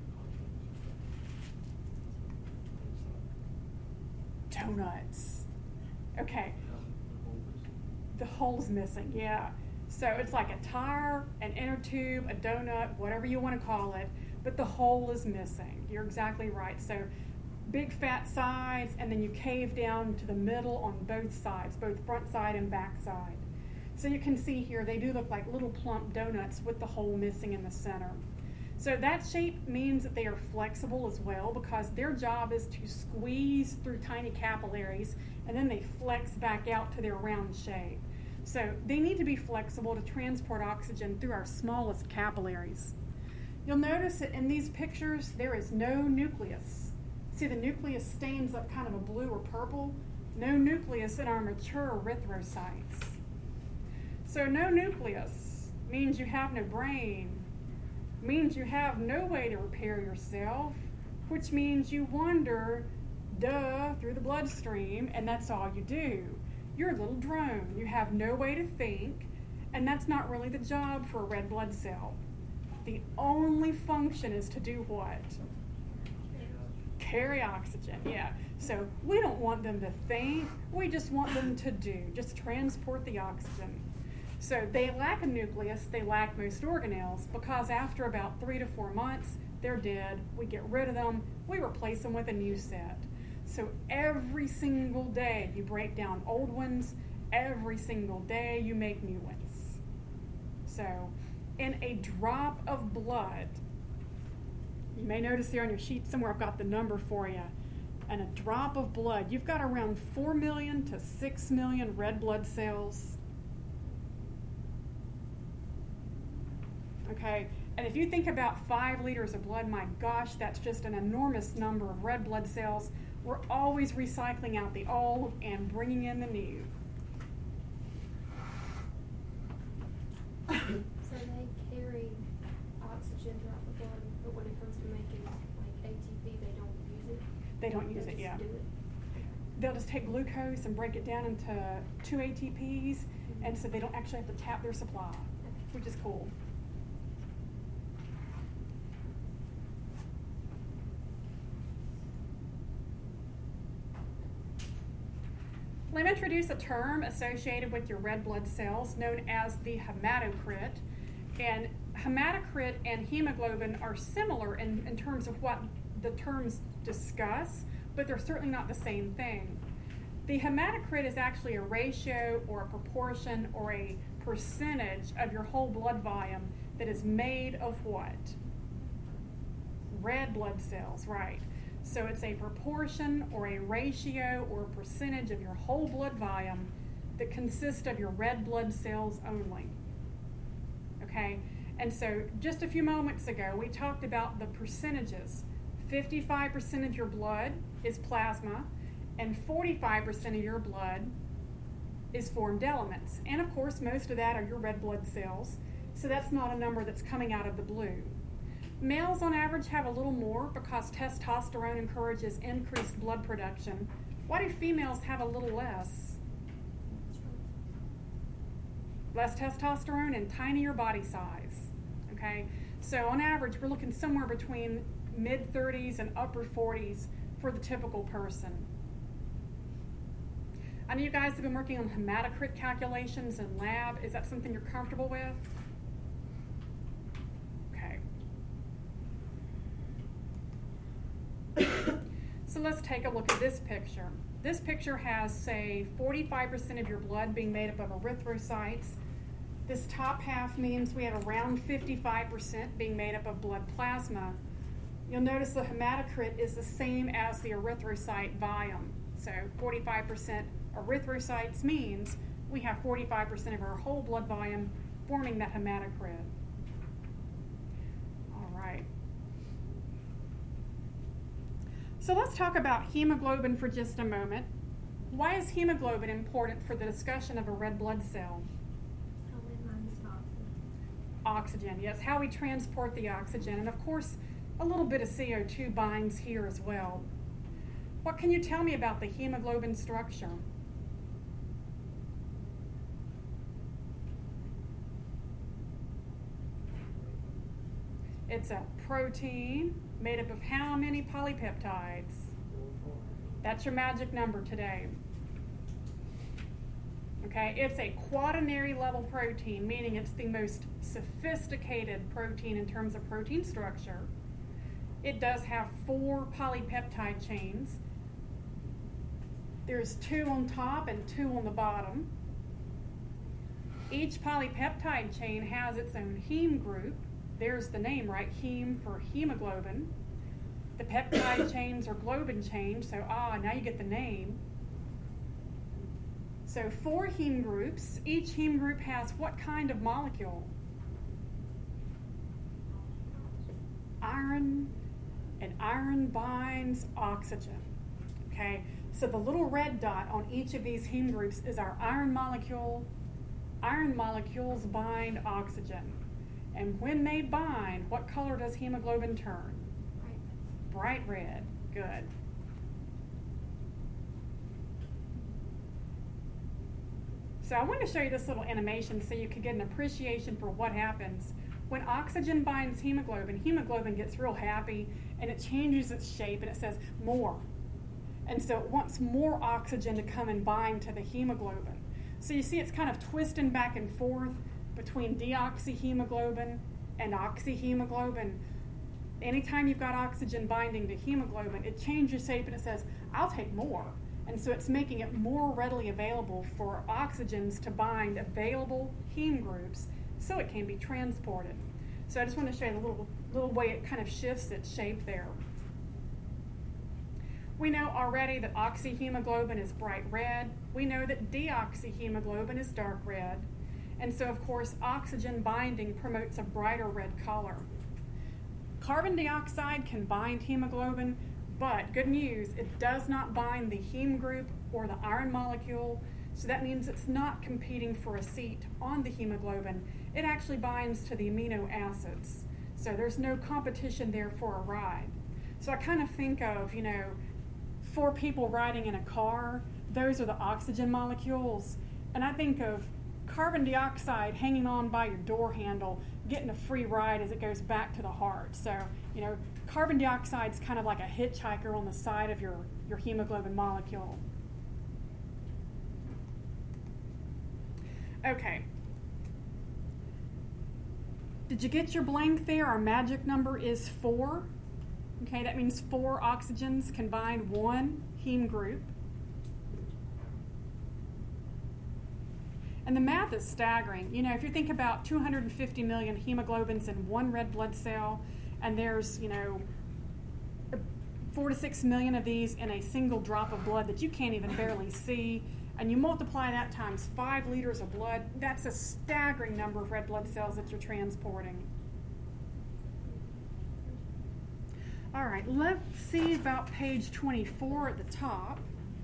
Donuts. Okay. The hole's missing, yeah. So it's like a tire, an inner tube, a donut, whatever you want to call it, but the hole is missing. You're exactly right. So big fat sides, and then you cave down to the middle on both sides, both front side and back side. So you can see here, they do look like little plump donuts with the hole missing in the center. So that shape means that they are flexible as well, because their job is to squeeze through tiny capillaries, and then they flex back out to their round shape. So they need to be flexible to transport oxygen through our smallest capillaries. You'll notice that in these pictures, there is no nucleus. See, the nucleus stains up kind of a blue or purple. No nucleus in our mature erythrocytes. So no nucleus means you have no brain, means you have no way to repair yourself, which means you wander, duh, through the bloodstream, and that's all you do. You're a little drone. You have no way to think, and that's not really the job for a red blood cell. The only function is to do what? Carry oxygen, yeah. So we don't want them to think, we just want them to do, just transport the oxygen. So they lack a nucleus, they lack most organelles, because after about three to four months, they're dead. We get rid of them, we replace them with a new set. So every single day you break down old ones, every single day you make new ones. So in a drop of blood, you may notice here on your sheet somewhere I've got the number for you, and a drop of blood, you've got around four million to six million red blood cells. Okay, and if you think about five liters of blood, my gosh, that's just an enormous number of red blood cells. We're always recycling out the old and bringing in the new. So they carry oxygen throughout the blood, but when it comes to making like A T P, they don't use it? They don't use They it, just yeah. do it? They'll just take glucose and break it down into two A T Ps, Mm-hmm. and so they don't actually have to tap their supply, which is cool. Let me introduce a term associated with your red blood cells known as the hematocrit. And hematocrit and hemoglobin are similar in, in terms of what the terms discuss, but they're certainly not the same thing. The hematocrit is actually a ratio or a proportion or a percentage of your whole blood volume that is made of what? Red blood cells, right. So it's a proportion or a ratio or a percentage of your whole blood volume that consists of your red blood cells only. Okay, and so just a few moments ago we talked about the percentages. fifty-five percent of your blood is plasma, and forty-five percent of your blood is formed elements. And of course, most of that are your red blood cells, so that's not a number that's coming out of the blue. Males on average have a little more because testosterone encourages increased blood production. Why do females have a little less? Less testosterone and tinier body size. Okay, so on average, we're looking somewhere between mid thirties and upper forties for the typical person. I know you guys have been working on hematocrit calculations in lab. Is that something you're comfortable with? Okay. So let's take a look at this picture. This picture has, say, forty-five percent of your blood being made up of erythrocytes. This top half means we have around fifty-five percent being made up of blood plasma. You'll notice the hematocrit is the same as the erythrocyte volume. So forty-five percent erythrocytes means we have forty-five percent of our whole blood volume forming that hematocrit. All right. So let's talk about hemoglobin for just a moment. Why is hemoglobin important for the discussion of a red blood cell? How it binds to oxygen. Oxygen, yes, how we transport the oxygen. And of course, a little bit of C O two binds here as well. What can you tell me about the hemoglobin structure? It's a protein made up of how many polypeptides? That's your magic number today. Okay, it's a quaternary level protein, meaning it's the most sophisticated protein in terms of protein structure. It does have four polypeptide chains. There's two on top and two on the bottom. Each polypeptide chain has its own heme group. There's the name, right? Heme for hemoglobin. The peptide chains are globin chains, so ah, now you get the name. So four heme groups. Each heme group has what kind of molecule? Iron, and iron binds oxygen. Okay, so the little red dot on each of these heme groups is our iron molecule. Iron molecules bind oxygen. And when they bind, what color does hemoglobin turn? Bright red. Good. So I want to show you this little animation so you can get an appreciation for what happens. When oxygen binds hemoglobin, hemoglobin gets real happy and it changes its shape and it says more. And so it wants more oxygen to come and bind to the hemoglobin. So you see it's kind of twisting back and forth between deoxyhemoglobin and oxyhemoglobin. Anytime you've got oxygen binding to hemoglobin, it changes shape and it says, I'll take more. And so it's making it more readily available for oxygens to bind available heme groups so it can be transported. So I just want to show you the little, little way it kind of shifts its shape there. We know already that oxyhemoglobin is bright red. We know that deoxyhemoglobin is dark red. And so, of course, oxygen binding promotes a brighter red color. Carbon dioxide can bind hemoglobin, but good news, it does not bind the heme group or the iron molecule, so that means it's not competing for a seat on the hemoglobin. It actually binds to the amino acids. So there's no competition there for a ride. So I kind of think of, you know, four people riding in a car, those are the oxygen molecules. And I think of carbon dioxide hanging on by your door handle, getting a free ride as it goes back to the heart. So, you know, carbon dioxide's kind of like a hitchhiker on the side of your, your hemoglobin molecule. Okay. Did you get your blank there? Our magic number is four. Okay, that means four oxygens combine one heme group. And the math is staggering. You know, if you think about two hundred fifty million hemoglobins in one red blood cell, and there's, you know, four to six million of these in a single drop of blood that you can't even barely see, and you multiply that times five liters of blood, that's a staggering number of red blood cells that you're transporting. All right, let's see about page twenty-four at the top.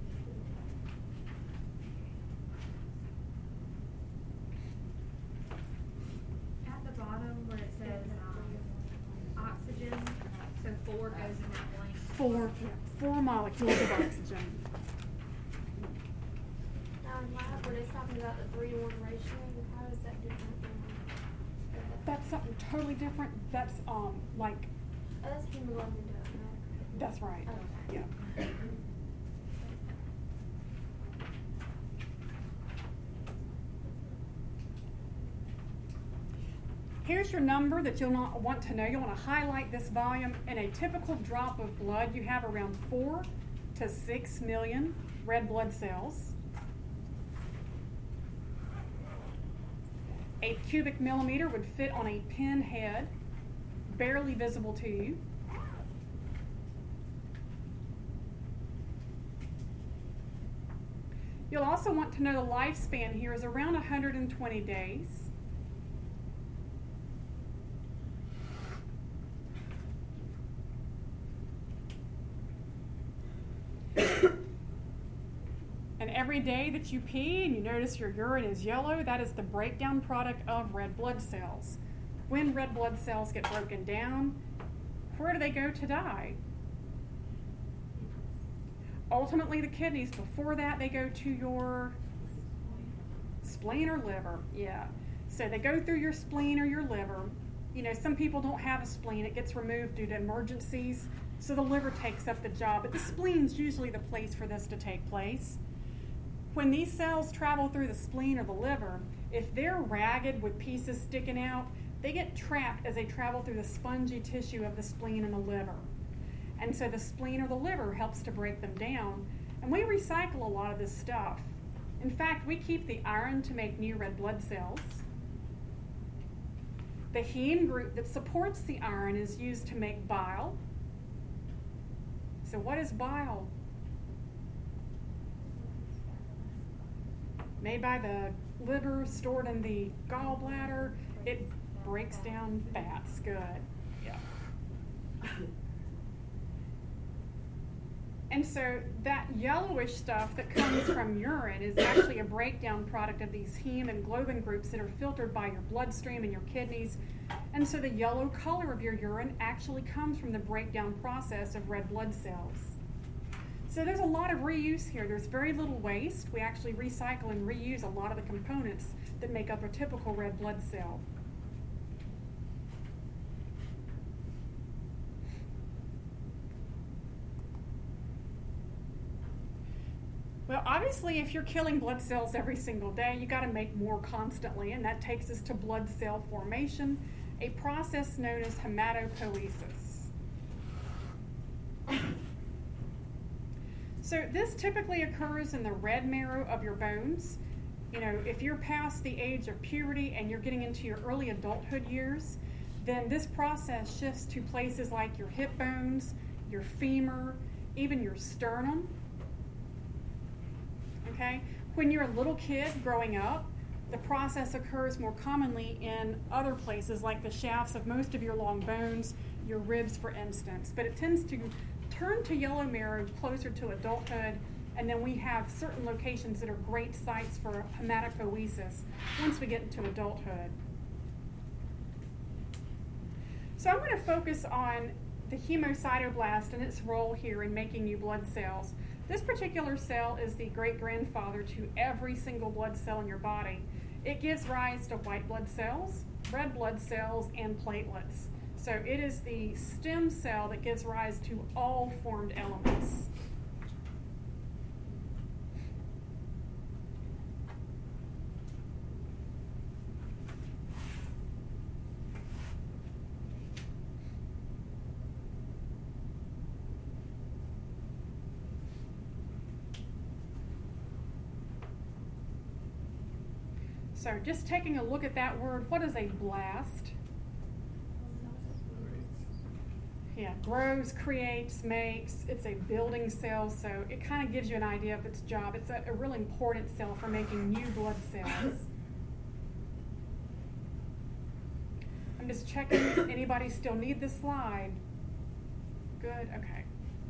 At the bottom where it says um, oxygen, so four goes in that blank. Four, four molecules of oxygen. Now in lab, when it's talking about the three to one ratio, how is that different than? That's something totally different. That's um like, Oh, that's hemoglobin to hematocrit. that's right. Okay. Yeah. Here's your number that you'll not want to know. You'll want to highlight this volume. In a typical drop of blood, you have around four to six million red blood cells. A cubic millimeter would fit on a pin head, barely visible to you. You'll also want to know the lifespan here is around one hundred twenty days. And every day that you pee and you notice your urine is yellow, that is the breakdown product of red blood cells. When red blood cells get broken down, where do they go to die? Ultimately, the kidneys. Before that, they go to your spleen or liver. Yeah. So they go through your spleen or your liver. You know, some people don't have a spleen. It gets removed due to emergencies. So the liver takes up the job. But the spleen's usually the place for this to take place. When these cells travel through the spleen or the liver, if they're ragged with pieces sticking out, they get trapped as they travel through the spongy tissue of the spleen and the liver. And so the spleen or the liver helps to break them down. And we recycle a lot of this stuff. In fact, we keep the iron to make new red blood cells. The heme group that supports the iron is used to make bile. So what is bile? Made by the liver, stored in the gallbladder. It breaks down fats. Good. Yeah. And so that yellowish stuff that comes from urine is actually a breakdown product of these heme and globin groups that are filtered by your bloodstream and your kidneys. And so the yellow color of your urine actually comes from the breakdown process of red blood cells. So there's a lot of reuse here. There's very little waste. We actually recycle and reuse a lot of the components that make up a typical red blood cell. Well, obviously, if you're killing blood cells every single day, you got to make more constantly, and that takes us to blood cell formation, a process known as hematopoiesis. So this typically occurs in the red marrow of your bones. You know, if you're past the age of puberty and you're getting into your early adulthood years, then this process shifts to places like your hip bones, your femur, even your sternum. Okay? When you're a little kid growing up, the process occurs more commonly in other places like the shafts of most of your long bones, your ribs, for instance. But it tends to turn to yellow marrow closer to adulthood, and then we have certain locations that are great sites for hematopoiesis once we get into adulthood. So I'm going to focus on the hemocytoblast and its role here in making new blood cells. This particular cell is the great-grandfather to every single blood cell in your body. It gives rise to white blood cells, red blood cells, and platelets. So it is the stem cell that gives rise to all formed elements. So just taking a look at that word, what is a blast? Yeah, grows, creates, makes. It's a building cell, so it kind of gives you an idea of its job. It's a, a really important cell for making new blood cells. I'm just checking, anybody still need this slide? Good, okay.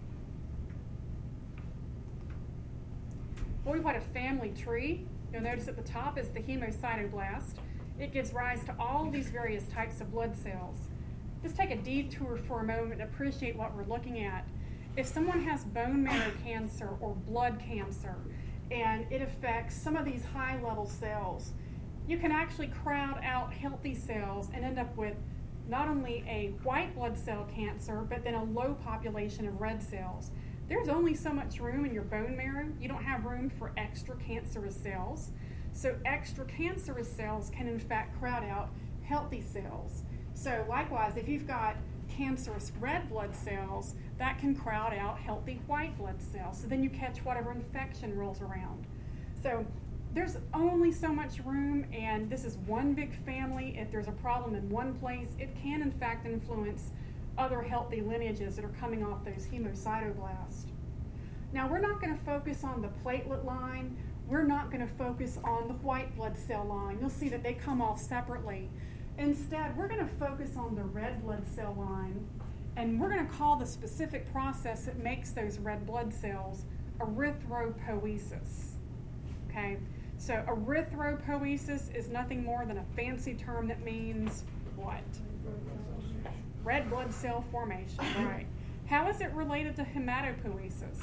Well, we've got a family tree. You'll notice at the top is the hemocytoblast. It gives rise to all these various types of blood cells. Just take a detour for a moment and appreciate what we're looking at. If someone has bone marrow cancer or blood cancer, and it affects some of these high-level cells, you can actually crowd out healthy cells and end up with not only a white blood cell cancer, but then a low population of red cells. There's only so much room in your bone marrow. You don't have room for extra cancerous cells. So extra cancerous cells can in fact crowd out healthy cells. So likewise, if you've got cancerous red blood cells, that can crowd out healthy white blood cells. So then you catch whatever infection rolls around. So there's only so much room, and this is one big family. If there's a problem in one place, it can in fact influence other healthy lineages that are coming off those hemocytoblasts. Now, we're not going to focus on the platelet line. We're not going to focus on the white blood cell line. You'll see that they come off separately. Instead, we're going to focus on the red blood cell line, and we're going to call the specific process that makes those red blood cells erythropoiesis. Okay, so erythropoiesis is nothing more than a fancy term that means what? Red blood cell formation, right. How is it related to hematopoiesis?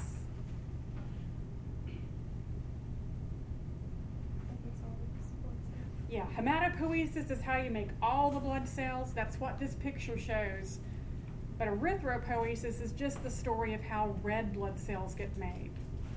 Yeah, hematopoiesis is how you make all the blood cells. That's what this picture shows. But erythropoiesis is just the story of how red blood cells get made.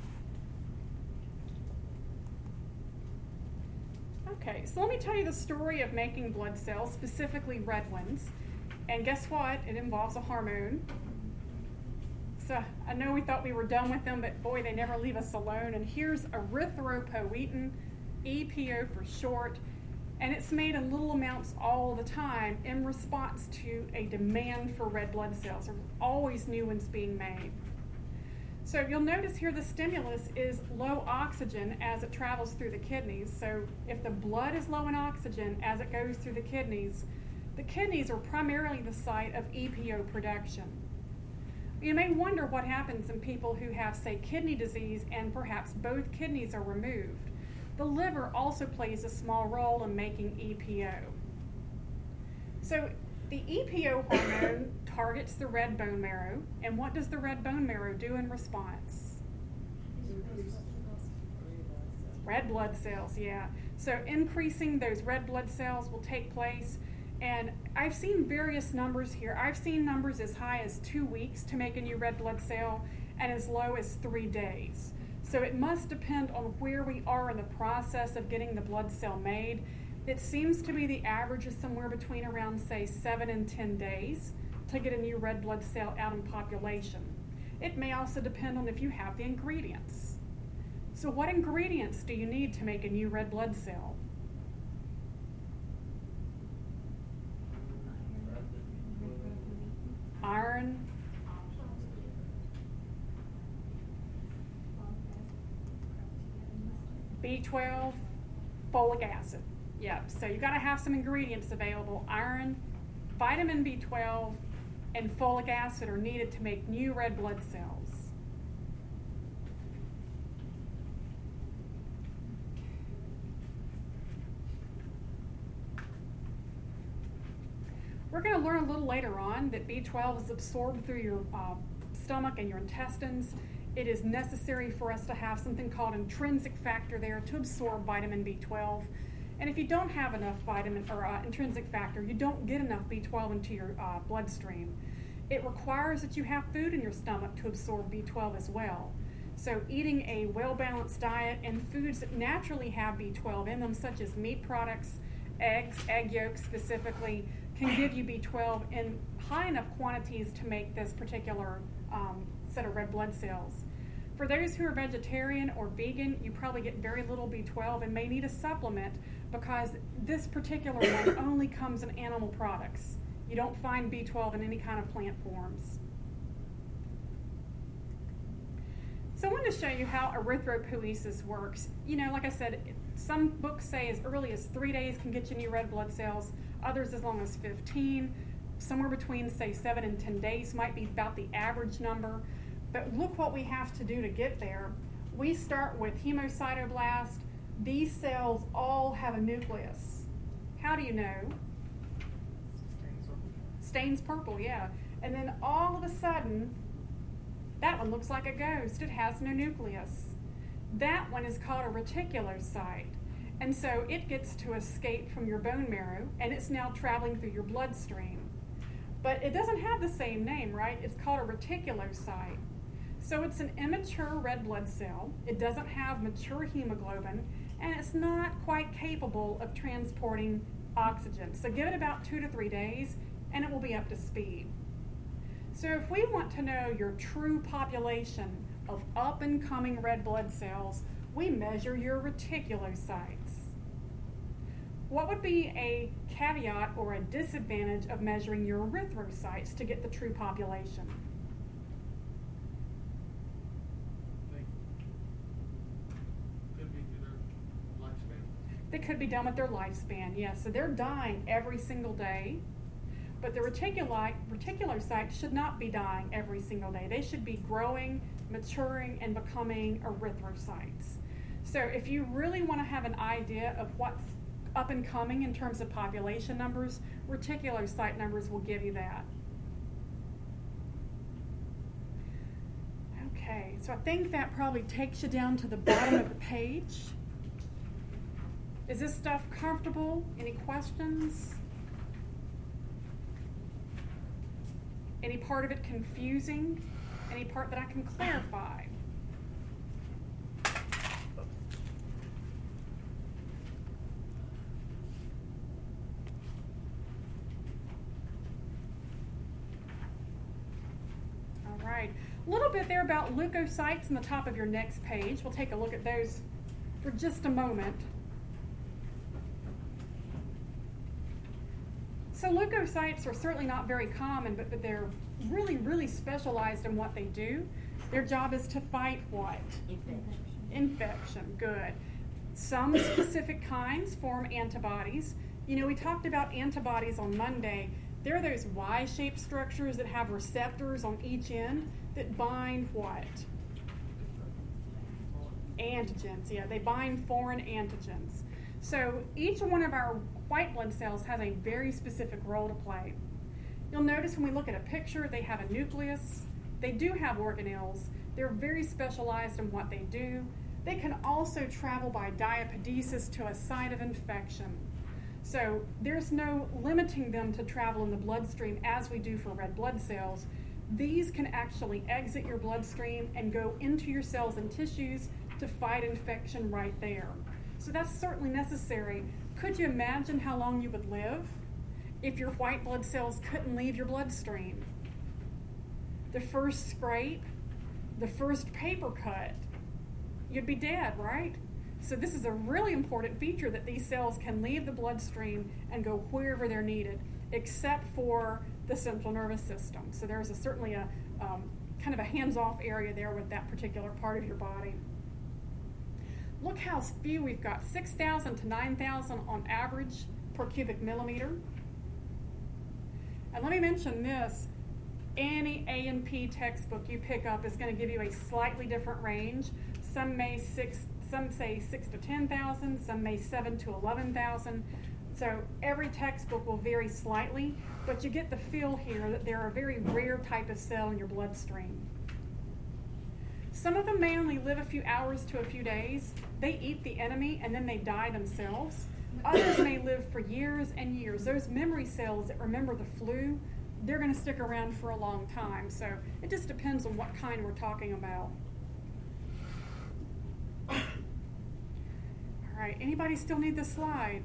Okay, so let me tell you the story of making blood cells, specifically red ones. And guess what? It involves a hormone. So I know we thought we were done with them, but boy, they never leave us alone. And here's erythropoietin, E P O for short. And it's made in little amounts all the time in response to a demand for red blood cells. There's always new ones being made. So you'll notice here the stimulus is low oxygen as it travels through the kidneys. So if the blood is low in oxygen as it goes through the kidneys, the kidneys are primarily the site of E P O production. You may wonder what happens in people who have, say, kidney disease and perhaps both kidneys are removed. The liver also plays a small role in making E P O. So the E P O hormone targets the red bone marrow, and what does the red bone marrow do in response? Red blood cells, yeah. So increasing those red blood cells will take place, and I've seen various numbers here. I've seen numbers as high as two weeks to make a new red blood cell, and as low as three days. So it must depend on where we are in the process of getting the blood cell made. It seems to be the average is somewhere between around, say, seven and ten days to get a new red blood cell out in population. It may also depend on if you have the ingredients. So what ingredients do you need to make a new red blood cell? Iron, B twelve, folic acid. Yep, so you've got to have some ingredients available. Iron, vitamin B twelve, and folic acid are needed to make new red blood cells. We're going to learn a little later on that B twelve is absorbed through your uh, stomach and your intestines. It is necessary for us to have something called intrinsic factor there to absorb vitamin B twelve. And if you don't have enough vitamin or uh, intrinsic factor, you don't get enough B twelve into your uh, bloodstream. It requires that you have food in your stomach to absorb B twelve as well. So eating a well-balanced diet and foods that naturally have B twelve in them, such as meat products, eggs, egg yolks specifically, can give you B twelve in high enough quantities to make this particular um, set of red blood cells. For those who are vegetarian or vegan, you probably get very little B twelve and may need a supplement because this particular one only comes in animal products. You don't find B twelve in any kind of plant forms. So I wanted to show you how erythropoiesis works. You know, like I said, some books say as early as three days can get you new red blood cells, others as long as fifteen. Somewhere between, say, seven and ten days might be about the average number. But look what we have to do to get there. We start with hemocytoblast. These cells all have a nucleus. How do you know? Stains purple, yeah. And then all of a sudden, that one looks like a ghost. It has no nucleus. That one is called a reticulocyte. And so it gets to escape from your bone marrow, and it's now traveling through your bloodstream. But it doesn't have the same name, right? It's called a reticulocyte. So it's an immature red blood cell. It doesn't have mature hemoglobin, and it's not quite capable of transporting oxygen. So give it about two to three days, and it will be up to speed. So if we want to know your true population of up-and-coming red blood cells, we measure your reticulocytes. What would be a caveat or a disadvantage of measuring your erythrocytes to get the true population? Could be through their lifespan. They could be done with their lifespan, yes. So they're dying every single day. But the reticuli- reticulocytes should not be dying every single day. They should be growing, maturing, and becoming erythrocytes. So if you really want to have an idea of what's up and coming in terms of population numbers, reticulocyte numbers will give you that. Okay, so I think that probably takes you down to the bottom of the page. Is this stuff comfortable? Any questions? Any part of it confusing? Any part that I can clarify? All right. A little bit there about leukocytes on the top of your next page. We'll take a look at those for just a moment. So leukocytes are certainly not very common, but, but they're really, really specialized in what they do. Their job is to fight what? Infection. Infection, good. Some specific kinds form antibodies. You know, we talked about antibodies on Monday. They're those Y-shaped structures that have receptors on each end that bind what? Antigens, yeah, they bind foreign antigens. So each one of our white blood cells has a very specific role to play. You'll notice when we look at a picture, they have a nucleus. They do have organelles. They're very specialized in what they do. They can also travel by diapedesis to a site of infection. So there's no limiting them to travel in the bloodstream as we do for red blood cells. These can actually exit your bloodstream and go into your cells and tissues to fight infection right there. So that's certainly necessary. Could you imagine how long you would live if your white blood cells couldn't leave your bloodstream? The first scrape, the first paper cut, you'd be dead, right? So this is a really important feature that these cells can leave the bloodstream and go wherever they're needed, except for the central nervous system. So there's a, certainly a um, kind of a hands-off area there with that particular part of your body. Look how few we've got, six thousand to nine thousand on average per cubic millimeter. And let me mention this, any A and P textbook you pick up is going to give you a slightly different range. Some may six, some say six to ten thousand, some may seven to eleven thousand. So every textbook will vary slightly, but you get the feel here that they're a very rare type of cell in your bloodstream. Some of them may only live a few hours to a few days. They eat the enemy and then they die themselves. Others may live for years and years. Those memory cells that remember the flu, they're going to stick around for a long time. So it just depends on what kind we're talking about. All right, anybody still need this slide?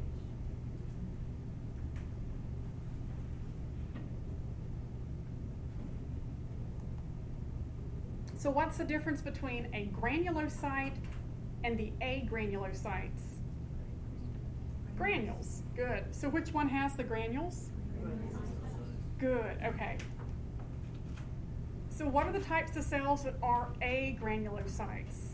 So what's the difference between a granulocyte and the agranulocytes? Granules. Good. So which one has the granules? Good. Okay. So what are the types of cells that are agranulocytes?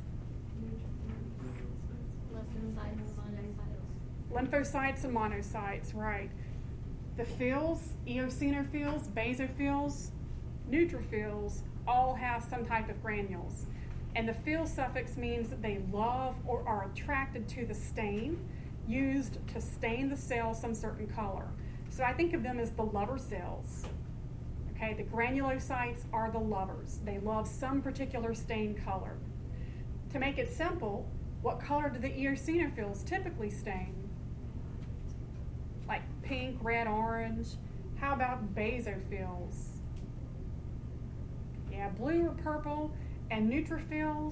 Lymphocytes and monocytes, right. The phils, eosinophils, basophils, neutrophils all have some type of granules. And the phil suffix means that they love or are attracted to the stain used to stain the cell some certain color. So I think of them as the lover cells. Okay, the granulocytes are the lovers. They love some particular stain color. To make it simple, what color do the eosinophils typically stain? Like pink, red, orange. How about basophils? Yeah, blue or purple. And neutrophils?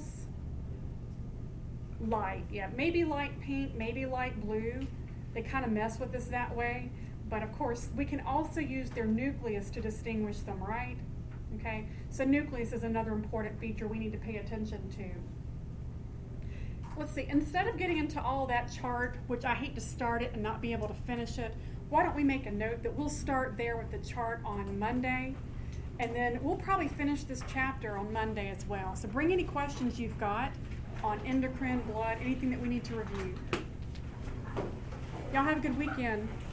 Light. Yeah, maybe light pink, maybe light blue. They kind of mess with us that way. But of course, we can also use their nucleus to distinguish them, right? Okay, so nucleus is another important feature we need to pay attention to. Let's see, instead of getting into all that chart, which I hate to start it and not be able to finish it, why don't we make a note that we'll start there with the chart on Monday, and then we'll probably finish this chapter on Monday as well. So bring any questions you've got on endocrine, blood, anything that we need to review. Y'all have a good weekend.